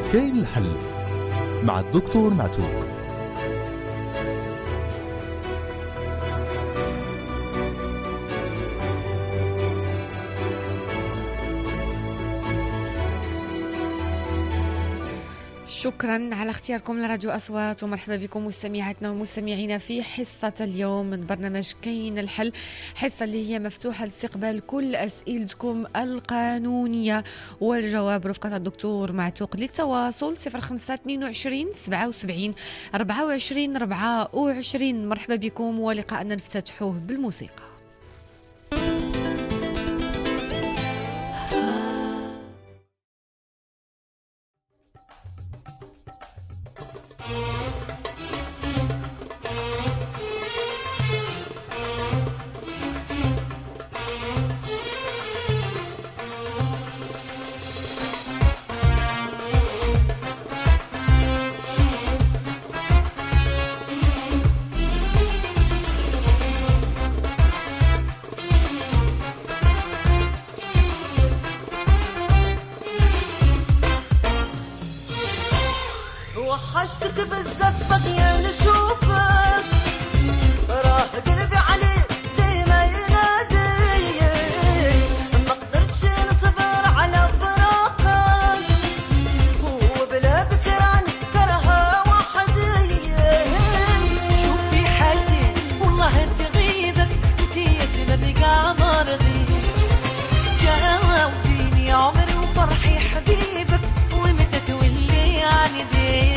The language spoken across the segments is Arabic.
كاين الحل مع الدكتور معتوق. شكرا على اختياركم لراديو أصوات، ومرحبا بكم مستمعاتنا ومستمعينا في حصة اليوم من برنامج كاين الحل، حصة اللي هي مفتوحة لاستقبال كل أسئلتكم القانونية والجواب رفقة الدكتور معتوق. للتواصل 0522 77 24 24. مرحبا بكم، ولقاءنا نفتتحوه بالموسيقى. وحشتك بزاف باغية نشوفك، راه قلبي عليك ديما ينادي، ما قدرتش نصبر على فراقك، وبلا بكراني كرهة وحدي. شوفي حالي والله تغيبك انتي يا سبب قاع مرضي، جاوبيني عمري وفرحي حبيبك ومتى تولي عندي.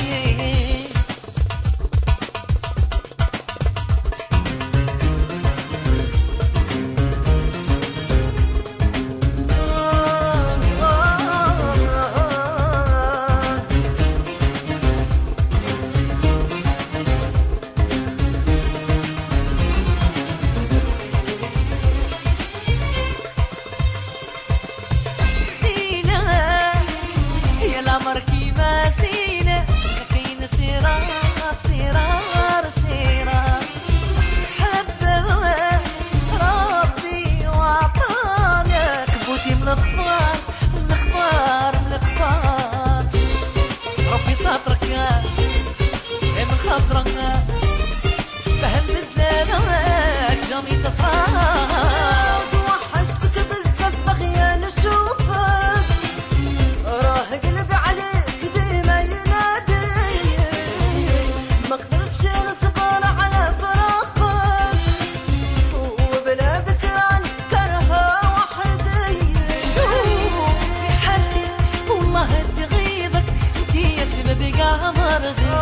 وحشتك بزاف باغية نشوفك، راه قلبي عليك ديما ينادي، ما قدرتش نصبر على فراقك، وبلا بكراني كرهة وحدي. شوفي حالي والله تغيبك انتي يا سبب قاع مرضي،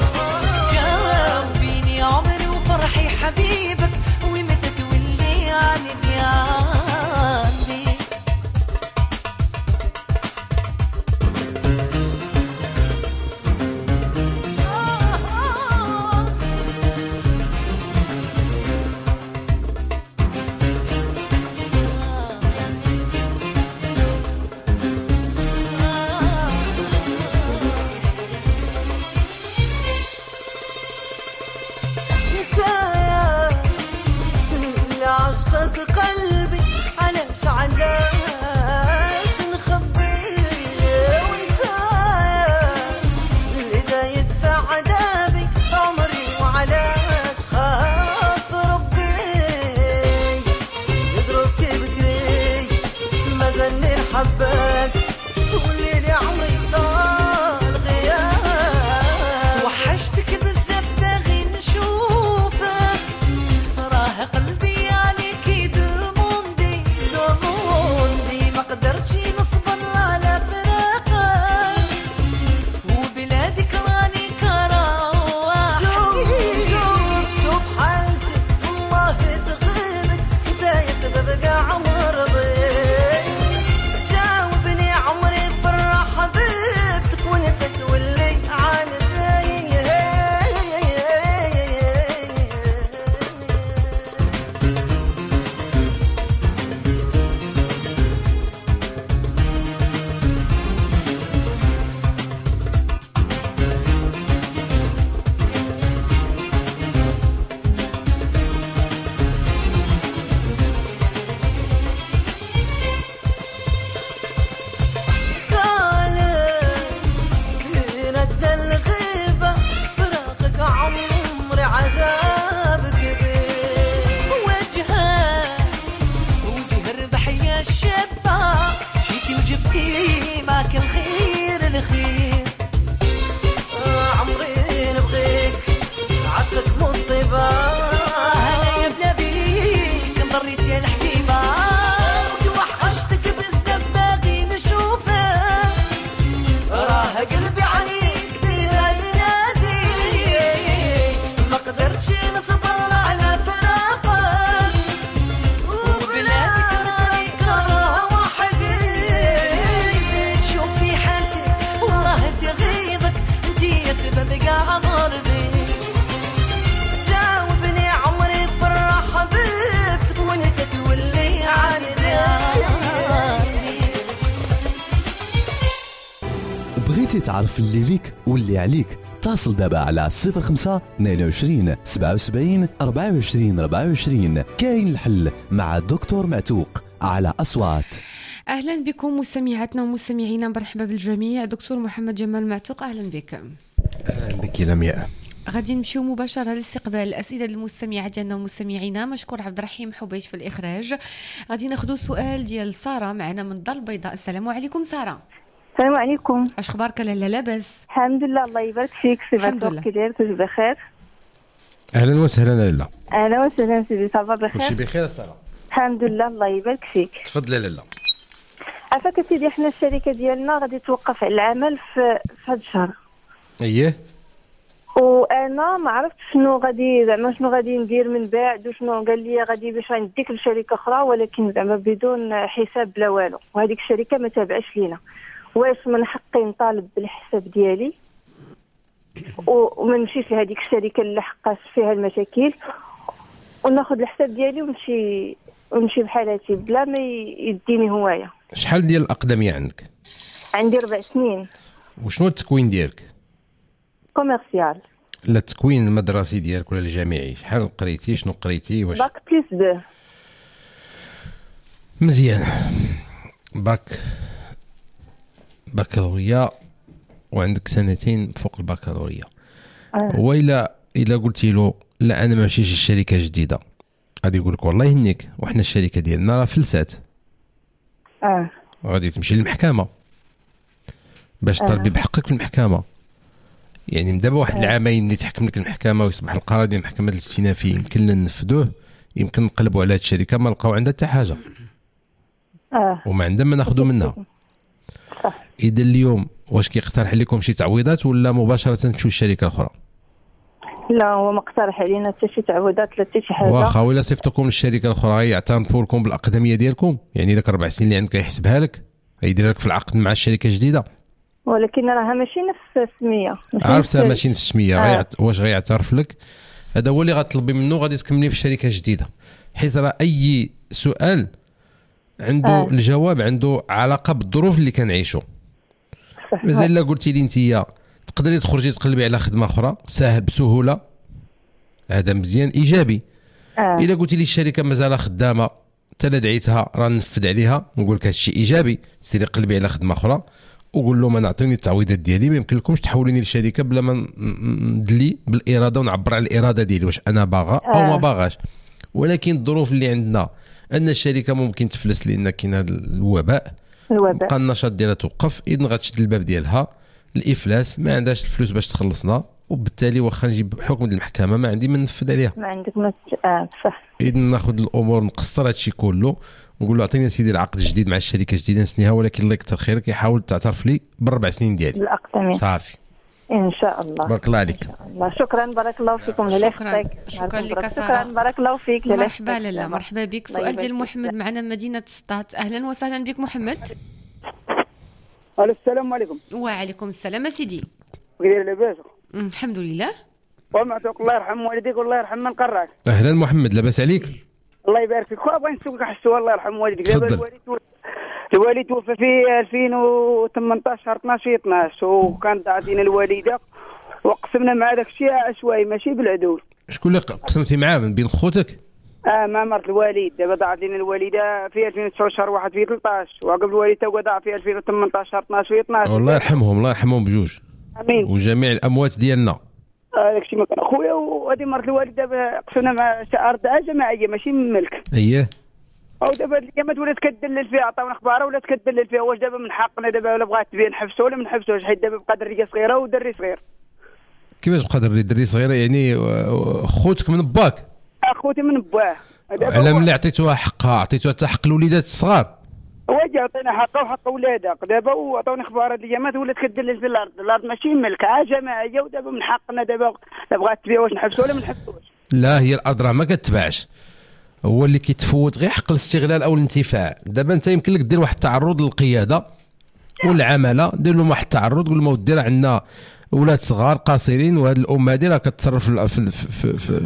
جاوبيني عمري وفرحي حبيبك ومتى تولي عندي عندي. عشقك قلبي علاش علاش نخبيه، وانت اللي زايد في عذابي عمري، وعلاش خاف ربي يضرب بكري مازالني نحبك، والليل يا عمري ضال غياب. وحشتك بزاف باغي نشوفك، راه قلبي ما قدرتش نصبر على فراقك، وبلادك راني كراوة. شوف حالتي والله تغيبك انت يا سبب قاع مرضي، جاوبني بغيتي تعرف اللي ليك واللي عليك اتصل دابا على 05 22 77 24 24. كاين الحل مع الدكتور معتوق على أصوات. اهلا بكم مستمعاتنا ومستمعينا، مرحبا بالجميع. دكتور محمد جمال معتوق، اهلا بك. اهلا بك لمياء. غادي نمشيو مباشره لاستقبال الاسئله المستمعات ديالنا ومستمعينا. مشكور عبد الرحيم حبيش في الاخراج. غادي ناخذوا سؤال ديال ساره معنا من الدار البيضاء. السلام عليكم ساره. السلام عليكم. اش اخبارك؟ لا لاباس الحمد لله، الله يبارك فيك. الحمد لله. كي داير؟ كلشي بخير؟ اهلا وسهلا لاله. اهلا وسهلا سيدي، صافا بخير؟ كلشي بخير ساره. الحمد لله، الله يبارك فيك. تفضلي لاله. عافاك سيدي، حنا الشركه ديالنا غادي توقف على العمل في هذا الشهر. اييه. وانا ما عرفتش شنو غادي ندير من بعد، وشنو قال لي غادي باش غنديك لشركه اخرى، ولكن زعما بدون حساب بلا والو، وهذيك الشركه ما تابعش لينا. واش من حقي نطالب بالحساب ديالي وما نمشيش لهذيك الشركه اللي حقاش فيها المشاكل، وناخذ الحساب ديالي ونمشي بحالاتي بلا ما يديني هوايه؟ شحال ديال الاقدميه عندك؟ عندي 4 سنين. وشنو التكوين ديالك؟ كوميرسيال. لا التكوين المدرسي ديالك ولا الجامعي؟ شحال قريتي؟ شنو قريتي؟ واش باك بلس 2؟ مزيان. بكالوريا وعندك سنتين فوق البكالوريا. وإلا قلتي له لا انا ما ماشيش الشركه جديده، غادي يقول لك والله يهنيك وحنا الشركه ديالنا راه فلسات. غادي تمشي للمحكمه باش تطالبي بحقك في المحكمه. يعني من دابا واحد العامين اللي تحكم لك المحكمه ويصبح القرار ديال المحكمه الاستئنافي يمكن لنا ننفذوه، يمكن نقلبوا على هذه الشركه ما نلقاو عندها حتى حاجه. وما عندنا ما ناخذوا منها. اذا اليوم واش كيقترح لكم شي تعويضات ولا مباشره تمشيو للشركه الاخرى؟ لا، هو ما اقترح علينا حتى شي تعويضات لا حتى شي حاجه. واخا ولا صيفطوكم للشركه الاخرى يعترفوا لكم بالاقدميه ديالكم، يعني داك 4 سنين اللي عندك يحسبها لك، يدير لك في العقد مع الشركه الجديده. ولكن راها ماشي نفس السميه. عرفتها ماشي نفس السميه. واش غيعترف لك؟ هذا هو اللي غتطلبي منه، غادي تكملي في الشركه الجديده، حيت راه اي سؤال عنده الجواب عنده علاقه بالظروف اللي كنعيشوا. مازال الا قلتي لي انت تقدري تخرجي تقلبي على خدمه اخرى ساهل بسهوله، هذا مزيان ايجابي. الا قلتي لي الشركه مازال خدامه حتى لا دعيتها راه ننفذ عليها، نقول لك هذا الشيء ايجابي. سيري قلبي على خدمه اخرى وقول له ما نعطيني التعويضات ديالي، ما يمكن لكمش تحولوني للشركه بلا ما ندلي بالاراده ونعبر على الاراده ديالي واش انا باغا او ما باغاش. ولكن الظروف اللي عندنا ان الشركه ممكن تفلس لان كاين هذا الوباء، بقى النشاط ديالها توقف، اذا غتشد الباب ديالها الافلاس، ما عندهاش الفلوس باش تخلصنا، وبالتالي واخا نجيب حكم ديال المحكمه ما عندي ما ننفذ عليها. ما عندك ما صح. اذا ناخذ الامور نقصر هادشي كله ونقول له عطيني سيدي العقد الجديد مع الشركه الجديده نسنيها، ولكن الله يكثر خيرك يحاول تعترف لي ب4 سنين ديالي بالاقدميه. صافي ان شاء الله. بارك الله عليك. شكرا، بارك الله فيكم. شكرا لك ساره. شكرا، بارك الله فيك. مرحبا لاله، مرحبا بك. سؤال ديال محمد معنا من مدينه سطات. اهلا وسهلا بك محمد. السلام عليكم. وعليكم السلام سيدي. كيداير لاباس؟ الحمد لله. ومعتوق الله يرحم والديك والله يرحم من قراك. اهلا محمد، لاباس عليك؟ الله يبارك فيك. خويا بغيت نسولك واحد السؤال الله يرحم والديك. دابا الوالد توفى في 2018 شهر 12 وكانت عطينا الوالده وقسمنا مع داك الشيء عشوائي ماشي بالعدول. شكون اللي قسمتي معاه من بين خوتك؟ مع مرت الوالد. دابا ضاعت لنا الوالده في 2009 شهر 1 في 13 وعقب الوالد تا ضاع في 2018 شهر 12 في 12. الله يرحمهم، الله يرحمهم بجوج. امين. وجميع الاموات ديالنا. داك الشيء ما كان خويا. وهذه مرت الوالد دابا قسمنا مع ارض جماعيه ماشي من ملك. اييه. او دابا الايامات ولات كدلل فيها، عطاونا اخبار ولات كدلل فيها. واش دابا من حقنا دابا ولا بغات تبين نحبسوا ولا ما نحبسوش؟ حيت دابا بقى دريه صغيره ودري صغير. كيفاش بقى دري صغيره؟ يعني خوتك من باك؟ اخوتي من باه. على ملي عطيتوها حقها عطيتوها حتى حق الوليدات الصغار؟ واجي عطينا حقها وحق ولادها دابا، وعطاوني اخبار هذه الايامات ولات كدلل في الارض ماشي ملك جماعيه. ودابا من حقنا دابا لا بغات تبيع واش نحبسوا ولا ما نحبسوش؟ لا، هي الارض راه ما كتباعش، هو اللي كيتفوت غير حق الاستغلال او الانتفاع. دابا انت يمكن لك دير واحد التعرض للقياده والعماله، دير لهم واحد التعرض قول لهم اودي راه عندنا ولاد صغار قاصرين وهاد الام هادي راه كتصرف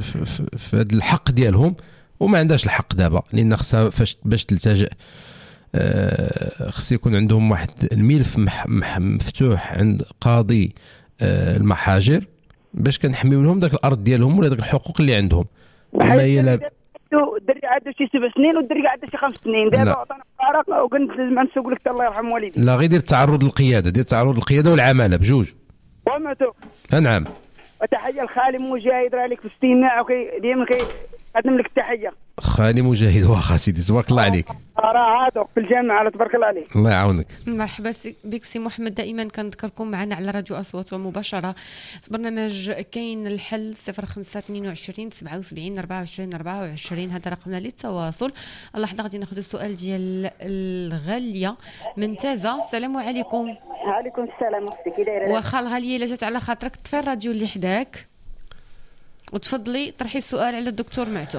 في هذا الحق ديالهم وما عندهاش الحق دابا، لان خصها باش تلتجئ خص يكون عندهم واحد الملف مفتوح عند قاضي المحاجر باش كنحميو لهم داك الارض ديالهم ولا داك الحقوق اللي عندهم. وما هي الدري عنده شي 7 سنين والدري عنده شي 5 سنين دابا عطانا العراق وكنت لازم نسوق لك الله يرحم والديك. لا غير دير تعرض للقياده، دير تعرض للقياده والعماله بجوج. ومعتو نعم. وتحيه لخالي مجاهد راه لك في الاستماع ديما كيقدم لك التحيه. خالي مجاهد واخا سيدي تبارك الله عليك. راه عاد في الجامعه تبارك الله عليك. الله يعاونك. مرحبا بك سي محمد، دائما كنذكركم معنا على راديو اصوات مباشره في برنامج كاين الحل 0522 77 24 24 هذا رقمنا للتواصل. اللحظه غادي ناخذ السؤال ديال الغاليه من تازه. السلام عليكم. وعليكم السلام اختي كي دايره؟ واخا الغاليه الا جات على خاطرك طفي الراديو اللي حداك وتفضلي طرحي السؤال على الدكتور معتوق.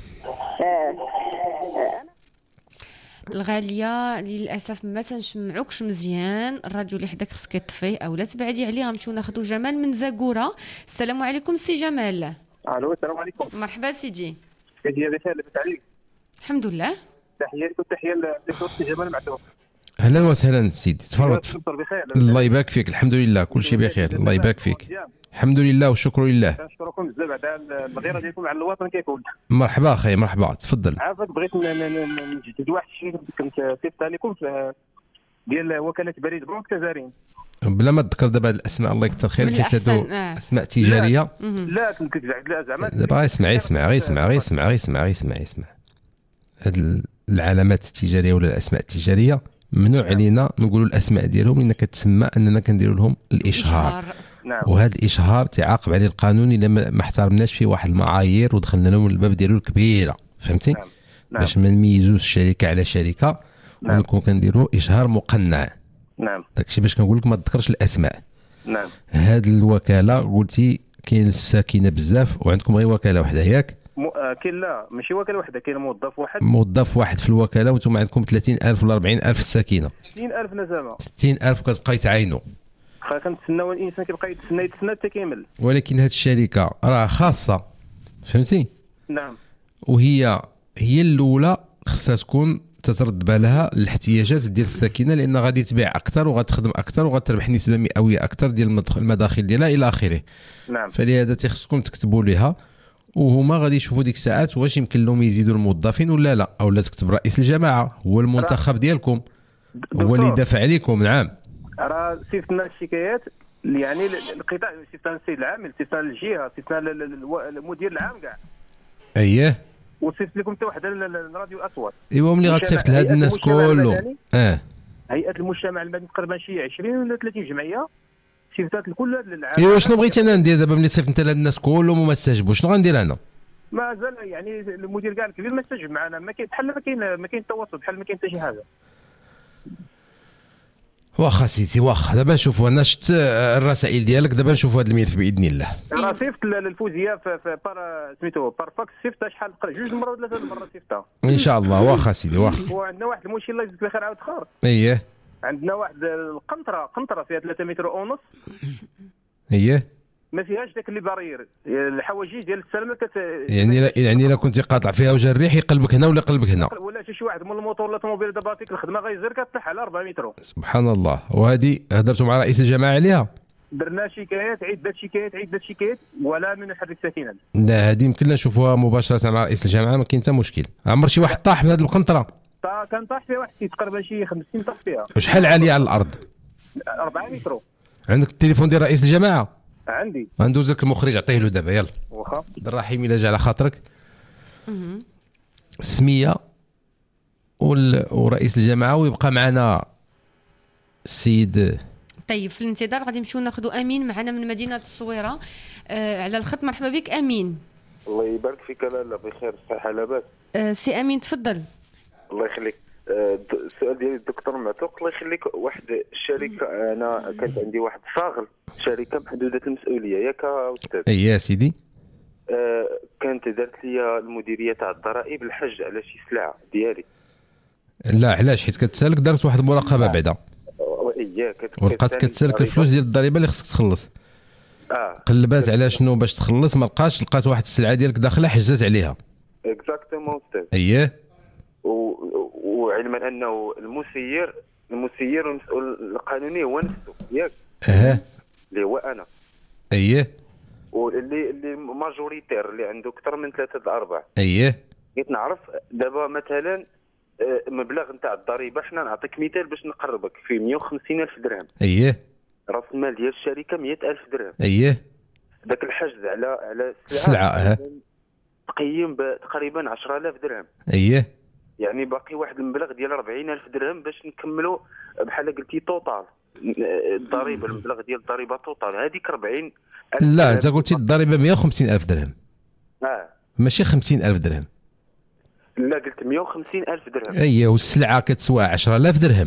الغاليه للاسف ما تنسمعوكش مزيان، الراديو اللي حداك خصك تطفيه او لا تبعدي عليه. غنمشيو ناخذوا جمال من زاكوره. السلام عليكم سي جمال. الو السلام عليكم. مرحبا سيدي. كيف بخير لاباس عليك؟ الحمد لله. تحيه لك وتحيه للدكتور سي جمال معتوق. اهلا وسهلا سيدي تفضل. بخير الله يبارك فيك. الحمد لله كل شيء بخير الله يبارك فيك. الحمد لله والشكر لله. كنشكركم بزاف على الغيره ديالكم على الوطن كيكون. مرحبا اخي مرحبا تفضل. عافاك بغيت نجدد واحد الشيء كنت صيفط لكم ديال وكاله بريد بنك تزارين. بلا ما تذكر دابا الاسماء الله يكثر خير حيت هادو اسماء تجاريه. لا كنت لا زعما دابا اسمع هاد العلامات التجاريه ولا الاسماء التجاريه ممنوع علينا نقولوا الاسماء ديالهم لان كتسمى اننا كنديروا لهم الاشهار. نعم. وهذا الاشهار تعاقب عليه القانون الا ما احترمناش فيه واحد المعايير ودخلنا لهم الباب ديالو الكبيره فهمتي. نعم. باش ما نميزوش شركه على شركه. نعم. ونكون كنديروا اشهار مقنع. نعم. داكشي باش كنقول لك ما تذكرش الاسماء. نعم. هاد الوكاله قلتي كاين الساكنه بزاف وعندكم غير وكاله وحده ياك؟ كاين لا ماشي وكاله وحده، كاين موظف واحد في الوكاله وانتم عندكم 30,000 ولا 40,000 الساكنه. 60,000 نزامه. 60,000 كتبقاي تعاينوا. كنتسناو الانسان كيبقى يتسنى حتى كيمل. ولكن هاد الشركه راه خاصه فهمتي. نعم. وهي الاولى خصها تكون تترد بالها الاحتياجات ديال الساكنه لان غادي تبيع اكثر وغتخدم اكثر وغتربح نسبه مئويه اكثر ديال المداخل ديالها الى اخره. نعم. فلهذا تيخصكم تكتبوا لها وهما غادي يشوفوا ديك الساعات واش يمكن لهم يزيدوا الموظفين ولا لا، او لا تكتب رئيس الجماعه هو المنتخب ديالكم هو اللي يدافع عليكم. نعم. راه صيفطنا الشكايات يعني القطاع، صيفطنا السيد العامل، صيفطنا الجهه، صيفطنا المدير العام كاع. اييه. وصيفط لكم حتى وحده الراديو اصوات. ايوا ملي غتصيفط لهاد الناس كلهم. هيئه المجتمع المدني تقريبا شي 20 ولا 30 جمعيه صيفطات لكل هاد العام. ايوا شنو بغيتي انا ندير دابا ملي صيفط انت لهاد الناس كلهم وما استجبوش شنو غندير انا؟ مازال يعني المدير كاع الكبير ما استجب معنا، ما كاين بحال ما كاين تواصل، بحال ما كاين حتى شي حاجه. واخا سيدي واخا دابا نشوفوا انا شفت الرسائل ديالك دابا نشوفوا هذا الملف باذن الله. راه صيفط للفوزيه في سميتو بارفاكس صيفطها شحال 2 مرات ولا 3 مرات صيفطها ان شاء الله. واخا سيدي واخا. وعندنا واحد المشكل الله يجزيك بخير عاود اخر. اييه. عندنا واحد القنطره فيها 3 متر ونص. اييه. ما فيهاش داك اللي بارير الحواجز ديال السلامه يعني الا كنتي قاطع فيها وجا الريح يقلبك هنا ولا يقلبك هنا ولا شي واحد من الموطور ولا الطوموبيل دابا فيك الخدمه غيزر كطيح على 4 متر. سبحان الله. وهذه هضرتوا مع رئيس الجماعه عليها؟ درنا شكايات عده شكايات ولا من يحرك ساكنا. لا هذه يمكن نشوفوها مباشره مع رئيس الجامعه ما كاين حتى مشكل. عمر شي واحد طاح من هذه القنطره؟ كان طاح فيها واحد تقريبا شي 50 طاح فيها. وشحال عاليه على الارض؟ 4 متر. عندك التليفون ديال رئيس الجماعه؟ عندي. غندوز لك المخرج عطيه له دابا يلا. واخا. الرحيم الا جا على خاطرك. السميه ورئيس الجماعه ويبقى معنا السيد. طيب في الانتظار غادي نمشيو ناخذوا امين معنا من مدينه الصويره على الخط. مرحبا بك امين. الله يبارك فيك. لا بخير الصحه لاباس. سي امين تفضل. الله يخليك. السؤال ديالي الدكتور معتوق الله يخليك. واحد الشركه انا كانت عندي واحد صاغل شركه محدوده المسؤوليه ياك استاذ؟ يا سيدي. كانت دارت لي المديريه تاع الضرائب الحج على شي سلعه ديالي. لا علاش؟ حيت كتسالك دارت واحد المراقبه بعدا. ولقات كتسالك الفلوس ديال الضريبه اللي خصك تخلص. قلبات على شنو باش تخلص ما لقاش، لقات واحد السلعه ديالك داخله حجات عليها. اكزاكتومون استاذ. اييه. وعلما انه المسير والمسؤول القانوني هو نفسه ياك اللي هو انا. اييه. واللي ماجوريتير اللي عنده اكثر من 3 الأرباع. اييه. بغيت نعرف دابا مثلا مبلغ نتاع الضريبه، حنا نعطيك مثال باش نقربك، في 150,000 درهم. اييه. راس المال ديال الشركه 100,000 درهم. اييه. ذاك الحجز على السلعه تقييم تقريبا 10,000 درهم. اييه. يعني باقي واحد المبلغ ديال 40,000 درهم باش نكملوا بحال قلتي توتال الضريبه، المبلغ ديال الضريبه توتال هذيك 40. لا انت قلتي الضريبه 150,000 درهم. ماشي 50,000 درهم. لا قلت 150,000 درهم. اييه. والسلعه كتسوى 10,000 درهم.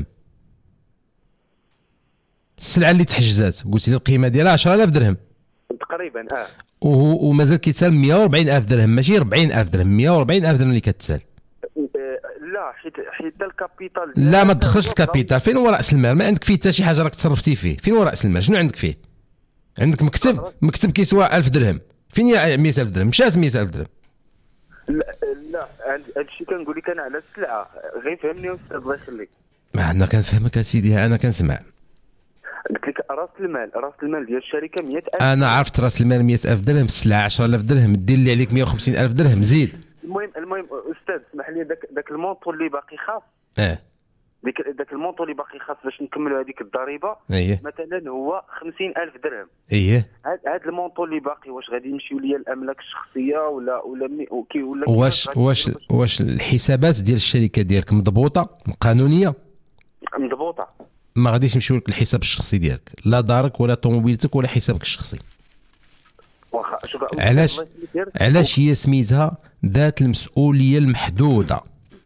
السلعه اللي تحجزات قلتي لي القيمه ديالها 10,000 درهم تقريبا. ومازال كيتسال 140,000 درهم، ماشي 40,000 درهم، 140,000 درهم اللي كتسال. لا حيت الكابيتال. لا ما تدخلش الكابيتال. فين هو راس المال؟ ما عندك فيه حتى شي حاجه راك تصرفتي فيه. فين هو راس المال؟ شنو عندك فيه؟ عندك مكتب كيسوى 1000 درهم. فين هي 100,000 درهم؟ مشات 100,000 درهم. لا هادشي كنقول لك انا على السلعه، غير فهمني استاذ الله يخليك. انا كنفهمك اسيدي، انا كنسمع. قلت لك راس المال ديال الشركه 100,000. انا عرفت راس المال 100,000 درهم، السلعه 10,000 درهم، دير لي عليك 150,000 درهم زيد. المهم استاذ اسمح لي، داك المونطو اللي باقي خاص. داك المونطو اللي باقي خاص باش نكملوا هذيك الضريبه. مثلا هو 50,000 درهم. هذا المونطو اللي باقي واش غادي يمشيو ليا الاملاك الشخصيه ولا واش الحسابات ديال الشركه ديالك مضبوطه قانونيه؟ مضبوطه. ما غاديش يمشيو لك الحساب الشخصي ديالك، لا دارك ولا طوموبيلتك ولا حسابك الشخصي. علاش هي سميتها ذات المسؤوليه المحدوده؟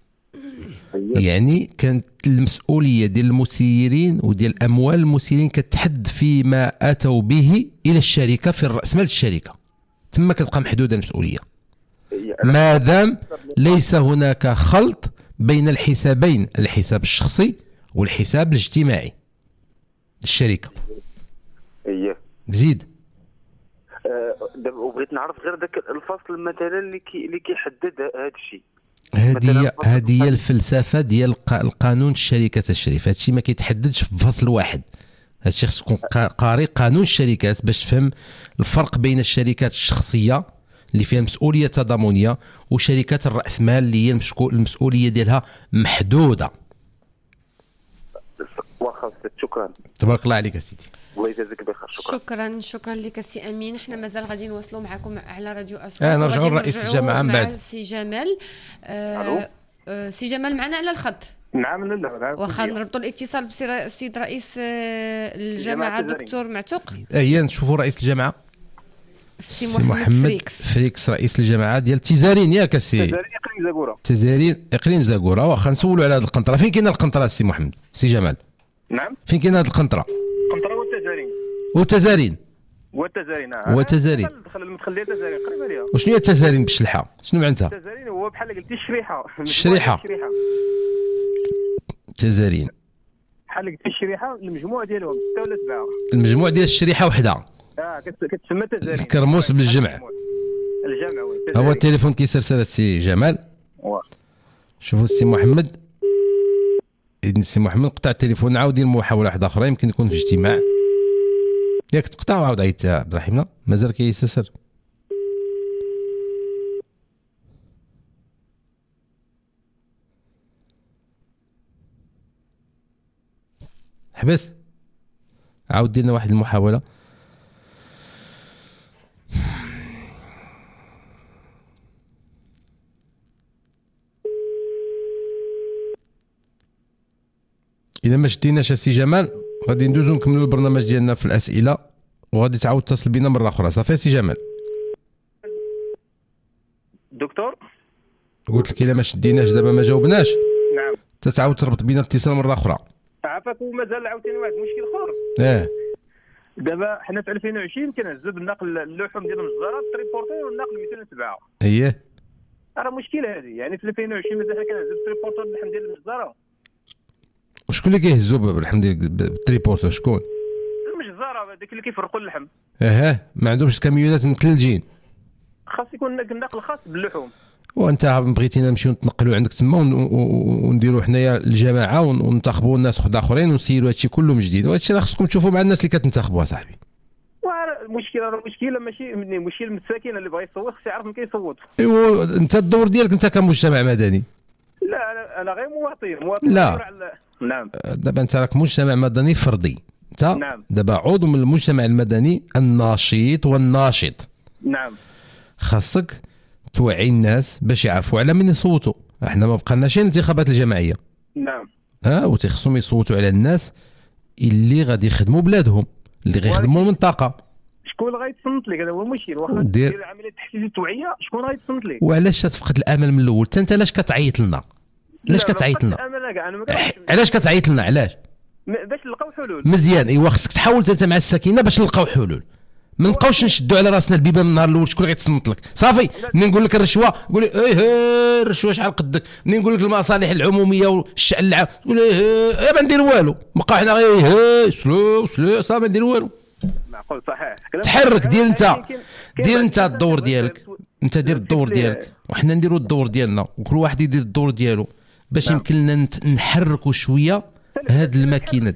يعني كانت المسؤوليه ديال المسيرين وديال اموال المسيرين كتحد فيما اتوا به الى الشركه في راس مال الشركه، تما كتبقى محدوده المسؤوليه ما دام ليس هناك خلط بين الحسابين، الحساب الشخصي والحساب الاجتماعي للشركه. زيد. وبغيت نعرف غير ذاك الفصل مثلا اللي كيحدد هذا الشيء. هذه هي الفلسفه ديال القانون الشركه الشريف. هذا الشيء ما كيتحددش في فصل واحد. هذا الشيء خصك تكون قاري قانون الشركات باش تفهم الفرق بين الشركات الشخصيه اللي فيها المسؤوليه التضامنيه وشركات الراس مال اللي هي المسؤوليه ديالها محدوده. واخا شكرا. تبارك الله عليك سيدي. الله يجازيك بخير. شكرا لك سي امين. احنا مازال غادي نواصلوا معكم على راديو اصوات. نرجعوا لرئيس الجامعه من بعد. سي جمال. سي جمال معنا على الخط. نعم. واخا نربطوا الاتصال بالسيد رئيس الجامعه دكتور معتوق. نشوفوا رئيس الجامعه سي محمد فريكس رئيس الجامعه ديال تيزارين. ياك السي تيزارين اقليم زاكوره. تيزارين اقليم زاكوره. واخا نسولوا على هذه القنطره. فين كاينه القنطره سي محمد؟ سي جمال. نعم. فين كاينه هذه القنطره؟ قنطره وتزارين. وتزارين دخل المدخل ديال تزارين قريبه ليها. وشنو هي التزارين بالشلحه؟ شنو معناتها؟ تزارين هو بحال قلتي الشريحه. تزارين بحال قلتي الشريحه، المجموع ديالهم 6 ولا 7. المجموع ديال الشريحه وحده. كتسمى تزارين. الكرموس بالجمع. الجمع هو التليفون كيسرسل السي جمال. شوفوا السي محمد. السي محمد قطع التليفون، عاودين محاوله واحده اخرى، يمكن يكون في اجتماع. ياك تقطع وعاود عيط يا عبد الرحيم. لا مازال كيسرسل. حبس. عاود دير لنا واحد المحاوله. اذا ما شديناش السي جمال غادي ندوزو نكملوا البرنامج ديالنا في الاسئله، وغادي تعاود تتصل بينا مره اخرى. صافي سي جمال. دكتور قلت لك الا ما شديناش دابا ما جاوبناش. نعم. تتعاود تربط بينا اتصال مره اخرى. عافاك. ومازال عاوتاني واحد المشكل اخر. دابا حنا في 2020 كنهزو بالنقل اللحوم ديال المجزرات تريبورتور والنقل 207. راه مشكل هذه. يعني في 2020 مازال حنا كنهزو بالتريبورتور اللحم ديال المجزره. وشكون اللي كيهزو باللحم ديال التريبورتور؟ شكون؟ المجزره داك اللي كيفرقوا اللحم. ما عندهمش الكاميونات متلجين. خاص يكون النقل خاص باللحوم. وانت بغيتينا نمشيو نتنقلوا عندك تما ونديروا حنايا الجماعه وننتخبوا الناس اخرين ونسيروا هادشي كله من جديد، وهادشي راه خصكم تشوفوا مع الناس اللي كتنتخبوا صاحبي. المشكله ماشي مشكل المساكين اللي بغى يصوت خصو يعرف من كيصوت. ايوا انت الدور ديالك انت كمجتمع مدني. لا انا غير مواطن لا. نعم دابا انت راك مجتمع مدني فردي، انت نعم. دابا عضو من المجتمع المدني النشيط والناشط. نعم خاصك توعي الناس باش يعرفوا على من يصوتوا. احنا ما بقالناش الانتخابات الجماعيه. نعم وتخصهم يصوتوا على الناس اللي غادي يخدموا بلادهم، اللي غيخدموا المنطقه. شكون اللي غيتصنت لك؟ هذا هو المشكل. واخا دير عمليه تحفيز التوعيه، شكون غيتصنت لك؟ وعلاش تفقد الامل من الاول؟ انت علاش كتعيط لنا؟ علاش كتعيط لنا؟ علاش كتعيط لنا؟ علاش؟ باش نلقاو حلول. مزيان، ايوا خصك تحاول انت مع السكينه باش نلقاو حلول. ما نبقاوش نشدوا على راسنا البيبان من النهار الاول. شكون غيتصنت لك؟ صافي منين نقول لك الرشوه قول لي الرشوه شحال قدك. منين نقول لك المصالح العموميه والشأن العام تقول لي ما ندير والو. بقى حنا غير سلو صافي ما ندير والو. معقول صحيح. تحرك، دير انت الدور ديالك، انت دير الدور ديالك وحنا نديروا الدور ديالنا، وكل واحد يدير الدور ديالو باش يمكن لنا نحركوا شويه هاد الماكينه.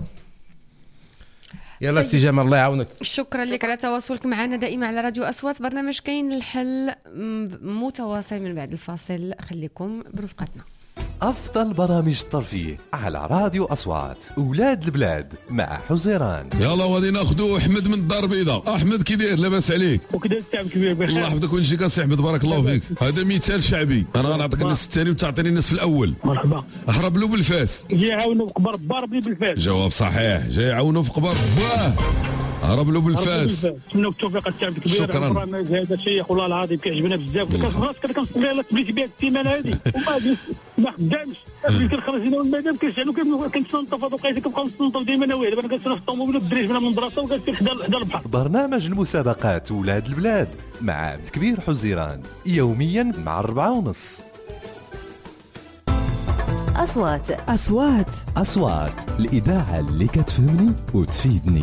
يلا سي جمال الله يعاونك. شكرا لك على تواصلك معنا دائما على راديو أصوات. برنامج كاين الحل متواصل من بعد الفاصل، خليكم برفقتنا. أفضل برامج الترفيه على راديو أصوات. أولاد البلاد مع حزيران. يلا غادي ناخذوا أحمد من الدار البيضاء. أحمد كي داير؟ لاباس عليك؟ وكذا التعب كبير بخير. الله يحفظك ونجي كنصيح حمد بارك الله فيك. هذا مثال شعبي. أنا غنعطيك النصف الثاني وتعطيني النصف الأول. مرحبا. هرب له بالفاس. جاي يعاونوا في قبر ضارب لي بالفاس. جواب صحيح، جاي يعاونوا في قبر باه هرب له بالفاس. نتمنوا التوفيق التعب كبير. شكرا. البرنامج هذا شيخ والله العظيم كيعجبنا بزاف. كنصلي الله تبليت بها السيمانه هذه وما ما خدامش. كنخرج هنا والمدام كنشعلوا كنتنطف هذا وقيت كنبقاو نتنطف ديما انا وياه. دابا كنسنى في الطوموبيل والدريج من المدرسه وكنسير حدا البحر. برنامج المسابقات ولاد البلاد مع عبد الكبير حزيران يوميا مع 4:30. أصوات الإذاعة اللي كتفهمني وتفيدني.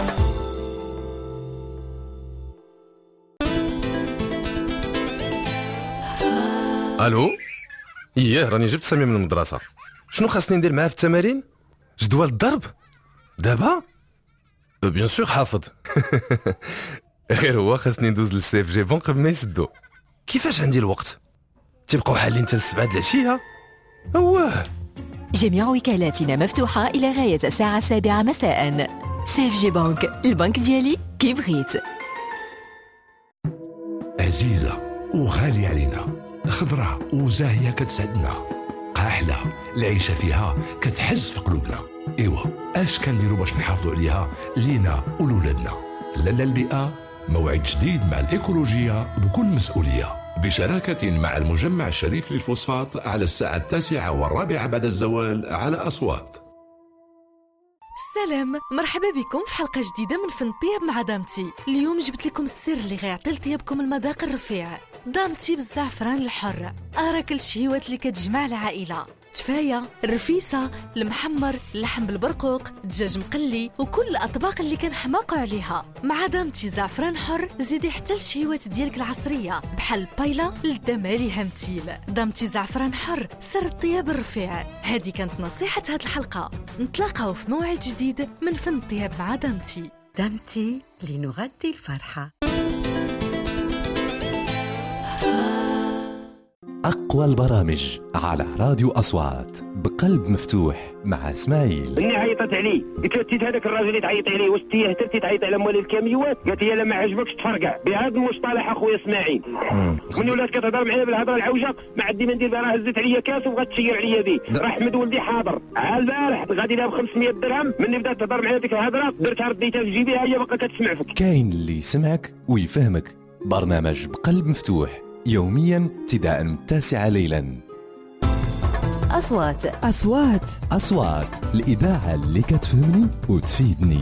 الو، راني جبت سامي من المدرسه. شنو خاصني ندير معاه في التمارين؟ جدول الضرب دابا؟ بيان سور حافظ. غير هو خاصني ندوز للسيف جي بون قبل ما يسدو. كيفاش عندي الوقت؟ تيبقاو حالين حتى ل7 العشيه. جميع وكالاتنا مفتوحه الى غايه الساعه 7 مساء. سيف جي بنك، البنك ديالي كي بغيت. عزيزه وغالي علينا، خضراء وزاهيه كتسعدنا، قاحله العيشه فيها كتحز في قلوبنا. ايوا اش كنديروا باش نحافظوا عليها لينا ولولادنا؟ لالا البيئه، موعد جديد مع الايكولوجيه بكل مسؤوليه، بشراكه مع المجمع الشريف للفوسفات على الساعه 9:15 بعد الزوال على أصوات. سلام، مرحبا بكم في حلقة جديدة من فن الطياب مع دامتي. اليوم جبت لكم السر اللي غيعطي لطيابكم المذاق الرفيع. دامتي بالزعفران الحر، أراك الشهيوات اللي كتجمع العائلة. تفاية، الرفيسة، المحمر، اللحم بالبرقوق، دجاج مقلي، وكل الأطباق اللي كنحماقوا عليها. مع دامتي زعفران حر زيدي حتى الشهيوات ديالك العصرية بحال البايلا للدمالي همتيل. دامتي زعفران حر، سر الطياب الرفيع. هذه كانت نصيحة هذه الحلقة. نتلاقاو في موعد جديد من فن الطياب مع دامتي. دامتي لنغذي الفرحة. أقوى البرامج على راديو أصوات بقلب مفتوح مع اسماعيل. اني عيطت عليه، قلت له تيت هذاك الراجل اللي تعيط عليه واش تيه هترتي تعيط على موالي الكاميوات؟ قالت لي لا ما عجبكش تفرقع بهذا المصطلح اخويا اسماعيل. من ولات كتهضر معايا بالهضره العوجه ما عندي ما ندير بها. راه هزت عليا كاس وبغات تشير عليا به. راه حمد ولدي حاضر البارح غادي لها ب 500 درهم. مني بدات تهضر معايا ديك الهضره درتها رديتها في جيبي هي باقا كتسمع فيك. كاين اللي يسمعك ويفهمك. برنامج بقلب مفتوح يوميا ابتداء من 9 ليلا. أصوات الإذاعة اللي كتفهمني وتفيدني.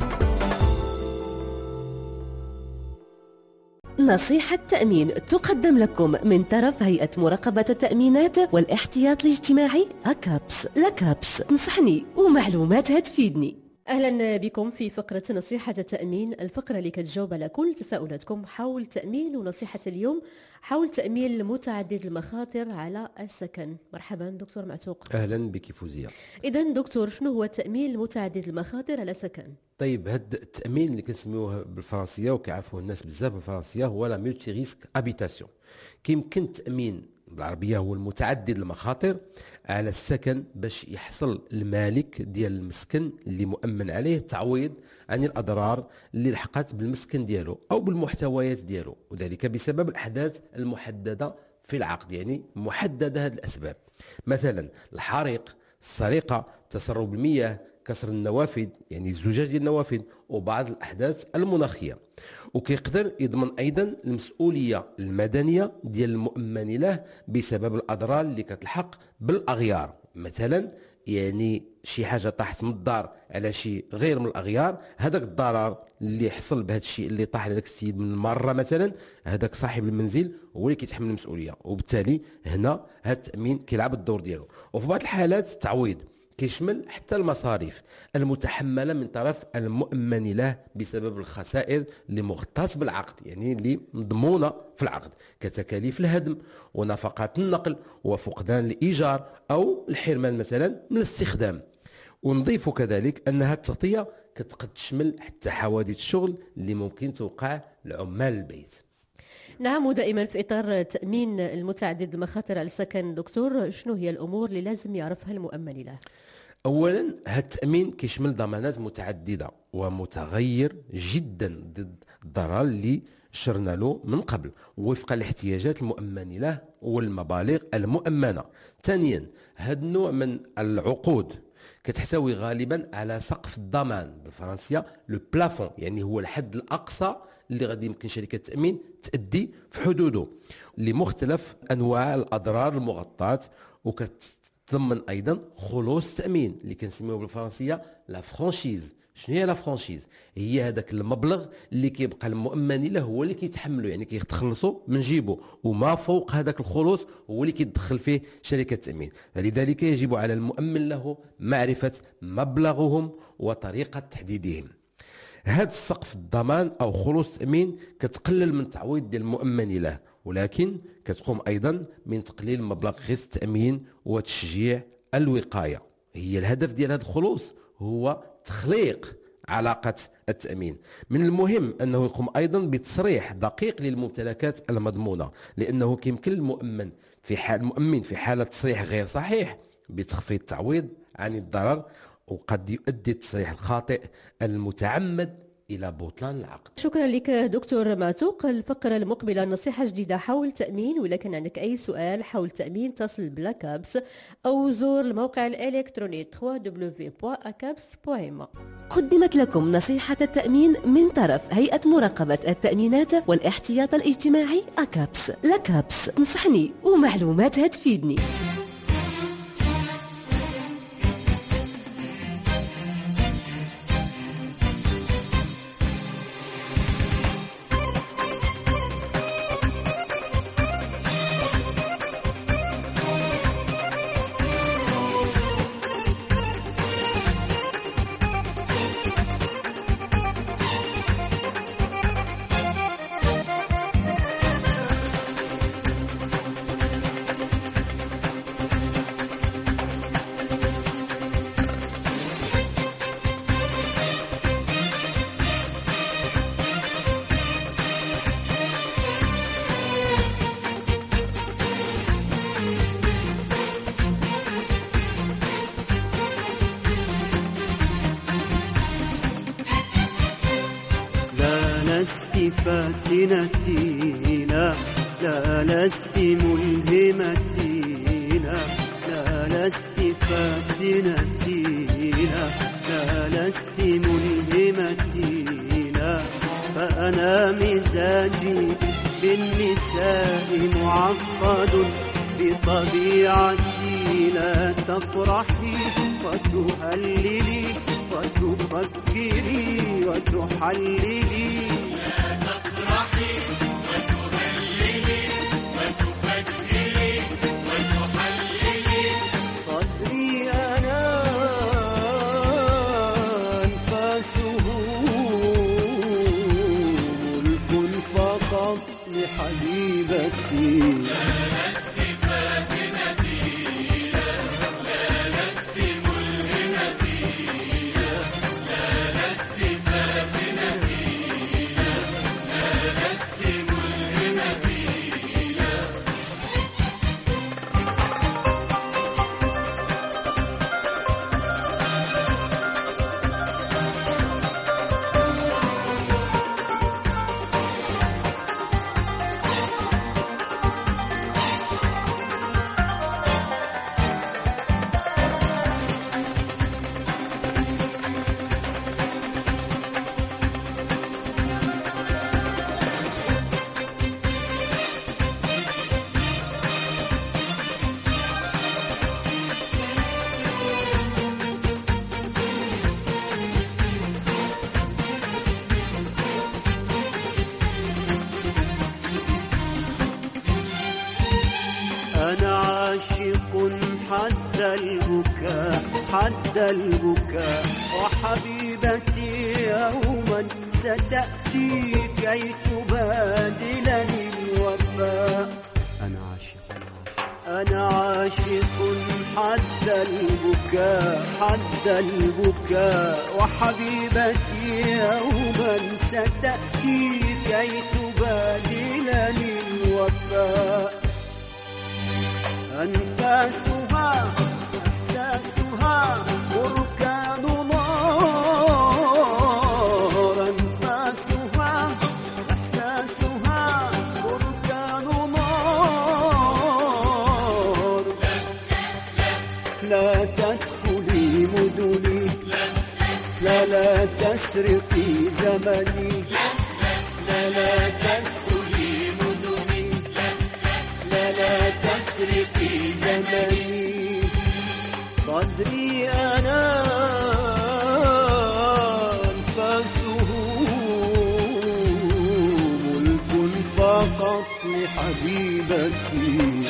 نصيحة تأمين تقدم لكم من طرف هيئة مراقبة التأمينات والاحتياط الاجتماعي أكابس. لكابس تنصحني ومعلوماتها تفيدني. أهلا بكم في فقرة نصيحة التأمين، الفقرة اللي كتجاوب على كل تساؤلاتكم حول تأمين. ونصيحة اليوم حول تأمين متعدد المخاطر على السكن. مرحبا دكتور معتوق. أهلا بك فوزية. إذن دكتور، شنو هو التأمين المتعدد المخاطر على سكن؟ طيب، هذا التأمين اللي كنسميوه بالفرنسية وكيعرفوه الناس بزاف بالفرنسية هو لا ملتي ريسك ابيتاسيون. كيمكن التأمين بالعربية هو المتعدد المخاطر على السكن باش يحصل المالك ديال المسكن اللي مؤمن عليه تعويض عن الأضرار اللي لحقت بالمسكن ديالو أو بالمحتويات ديالو، وذلك بسبب الأحداث المحددة في العقد، يعني محددة هذه الأسباب، مثلا الحريق، السرقة، تسرب المياه، كسر النوافذ يعني الزجاج ديال النوافذ، وبعض الأحداث المناخية. وكيقدر يضمن ايضا المسؤوليه المدنيه ديال المؤمن له بسبب الاضرار اللي كتلحق بالاغيار، مثلا يعني شي حاجه طاحت من الدار على شي غير من الاغيار، هذاك الضرر اللي حصل بهذا الشيء اللي طاح لذاك السيد من المره مثلا، هذاك صاحب المنزل هو اللي كيتحمل المسؤوليه، وبالتالي هنا هذا التامين كيلعب الدور ديالو. وفي بعض الحالات التعويض كيشمل حتى المصاريف المتحمله من طرف المؤمن له بسبب الخسائر اللي مغطاه بالعقد، يعني اللي مضمونه في العقد، كتكاليف الهدم ونفقات النقل وفقدان الايجار او الحرمان مثلا من الاستخدام. ونضيف كذلك انها التغطيه كتقد تشمل حتى حوادث الشغل اللي ممكن توقع لعمال البيت. نعم، ودائما في إطار التأمين المتعدد المخاطر على السكن دكتور، شنو هي الأمور اللي لازم يعرفها المؤمن له؟ أولا، هذا التأمين كيشمل ضمانات متعددة ومتغير جدا ضد الضرر اللي شرنا له من قبل وفقا لاحتياجات المؤمن له والمبالغ المؤمنة. ثانيا، هذا النوع من العقود كتحتوي غالبا على سقف الضمان بالفرنسية لو بلافون، يعني هو الحد الأقصى اللي غادي يمكن شركة التأمين تأدي في حدوده لمختلف أنواع الأضرار المغطاة، وكتضمن أيضا خلوص التأمين اللي كنسميوه بالفرنسية لا فرانشيز. شنو هي لا فرانشيز؟ هي هذاك المبلغ اللي كيبقى المؤمن له هو اللي كيتحمله، يعني كيتخلصوا من جيبه، وما فوق هذاك الخلوص هو اللي كيدخل فيه شركة التأمين. فلذلك يجب على المؤمن له معرفة مبلغهم وطريقة تحديدهم. هذا السقف الضمان او خلوص التأمين كتقلل من تعويض ديال المؤمن له، ولكن كتقوم ايضا من تقليل مبلغ غير التأمين وتشجيع الوقايه. هي الهدف ديال هذا الخلوص هو تخليق علاقة التأمين. من المهم أنه يقوم أيضا بتصريح دقيق للممتلكات المضمونة، لأنه يمكن المؤمن في حالة تصريح غير صحيح بتخفيض التعويض عن الضرر، وقد يؤدي التصريح الخاطئ المتعمد إلى بطلان العقد. شكرا لك دكتور معتوق. الفقرة المقبلة نصيحة جديدة حول تأمين، وإذا كان عندك أي سؤال حول تأمين تصل بلاكابس أو زور الموقع الإلكتروني www.acabs.m. قدمت لكم نصيحة التأمين من طرف هيئة مراقبة التأمينات والاحتياط الاجتماعي أكابس. لاكابس، نصحني ومعلوماتها تفيدني. فاتنتي لا لست ملهمتي لا لست فاتنتي لا لست ملهمتي لا، فأنا مزاجي بالنساء معقد بطبيعتي. لا تفرحي وتهللي وتفكري وتحللي، حد البكاء وحبيبتي يوما ستأتي كي تبادلني الوفاء. أنا عاشق حد البكاء حد البكاء وحبيبتي يوما ستأتي كي تبادلني الوفاء. أنفاسها إحساسها بركان نار. أنفاسها إحساسها بركان نار. لا تدخلي مدني لا تسرقي زمني. لا تدخلي مدني لا تسرقي زمني. صدري أنا أنفاسه ملك فقط لحبيبتي.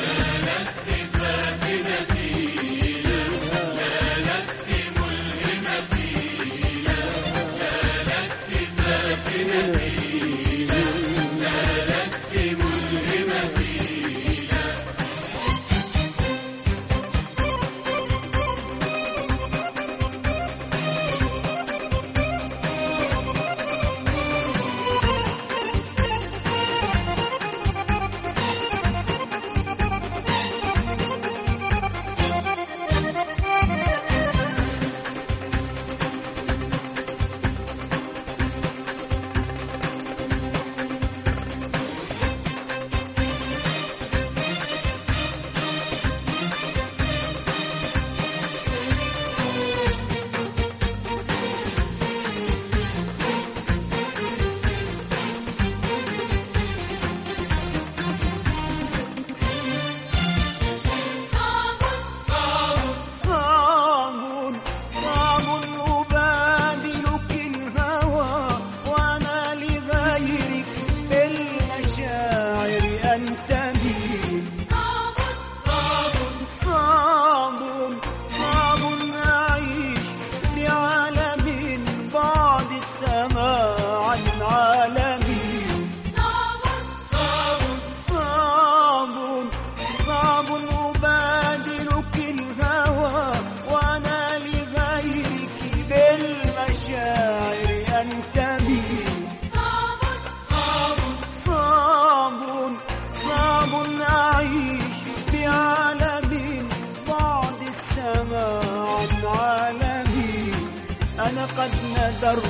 قد ندرت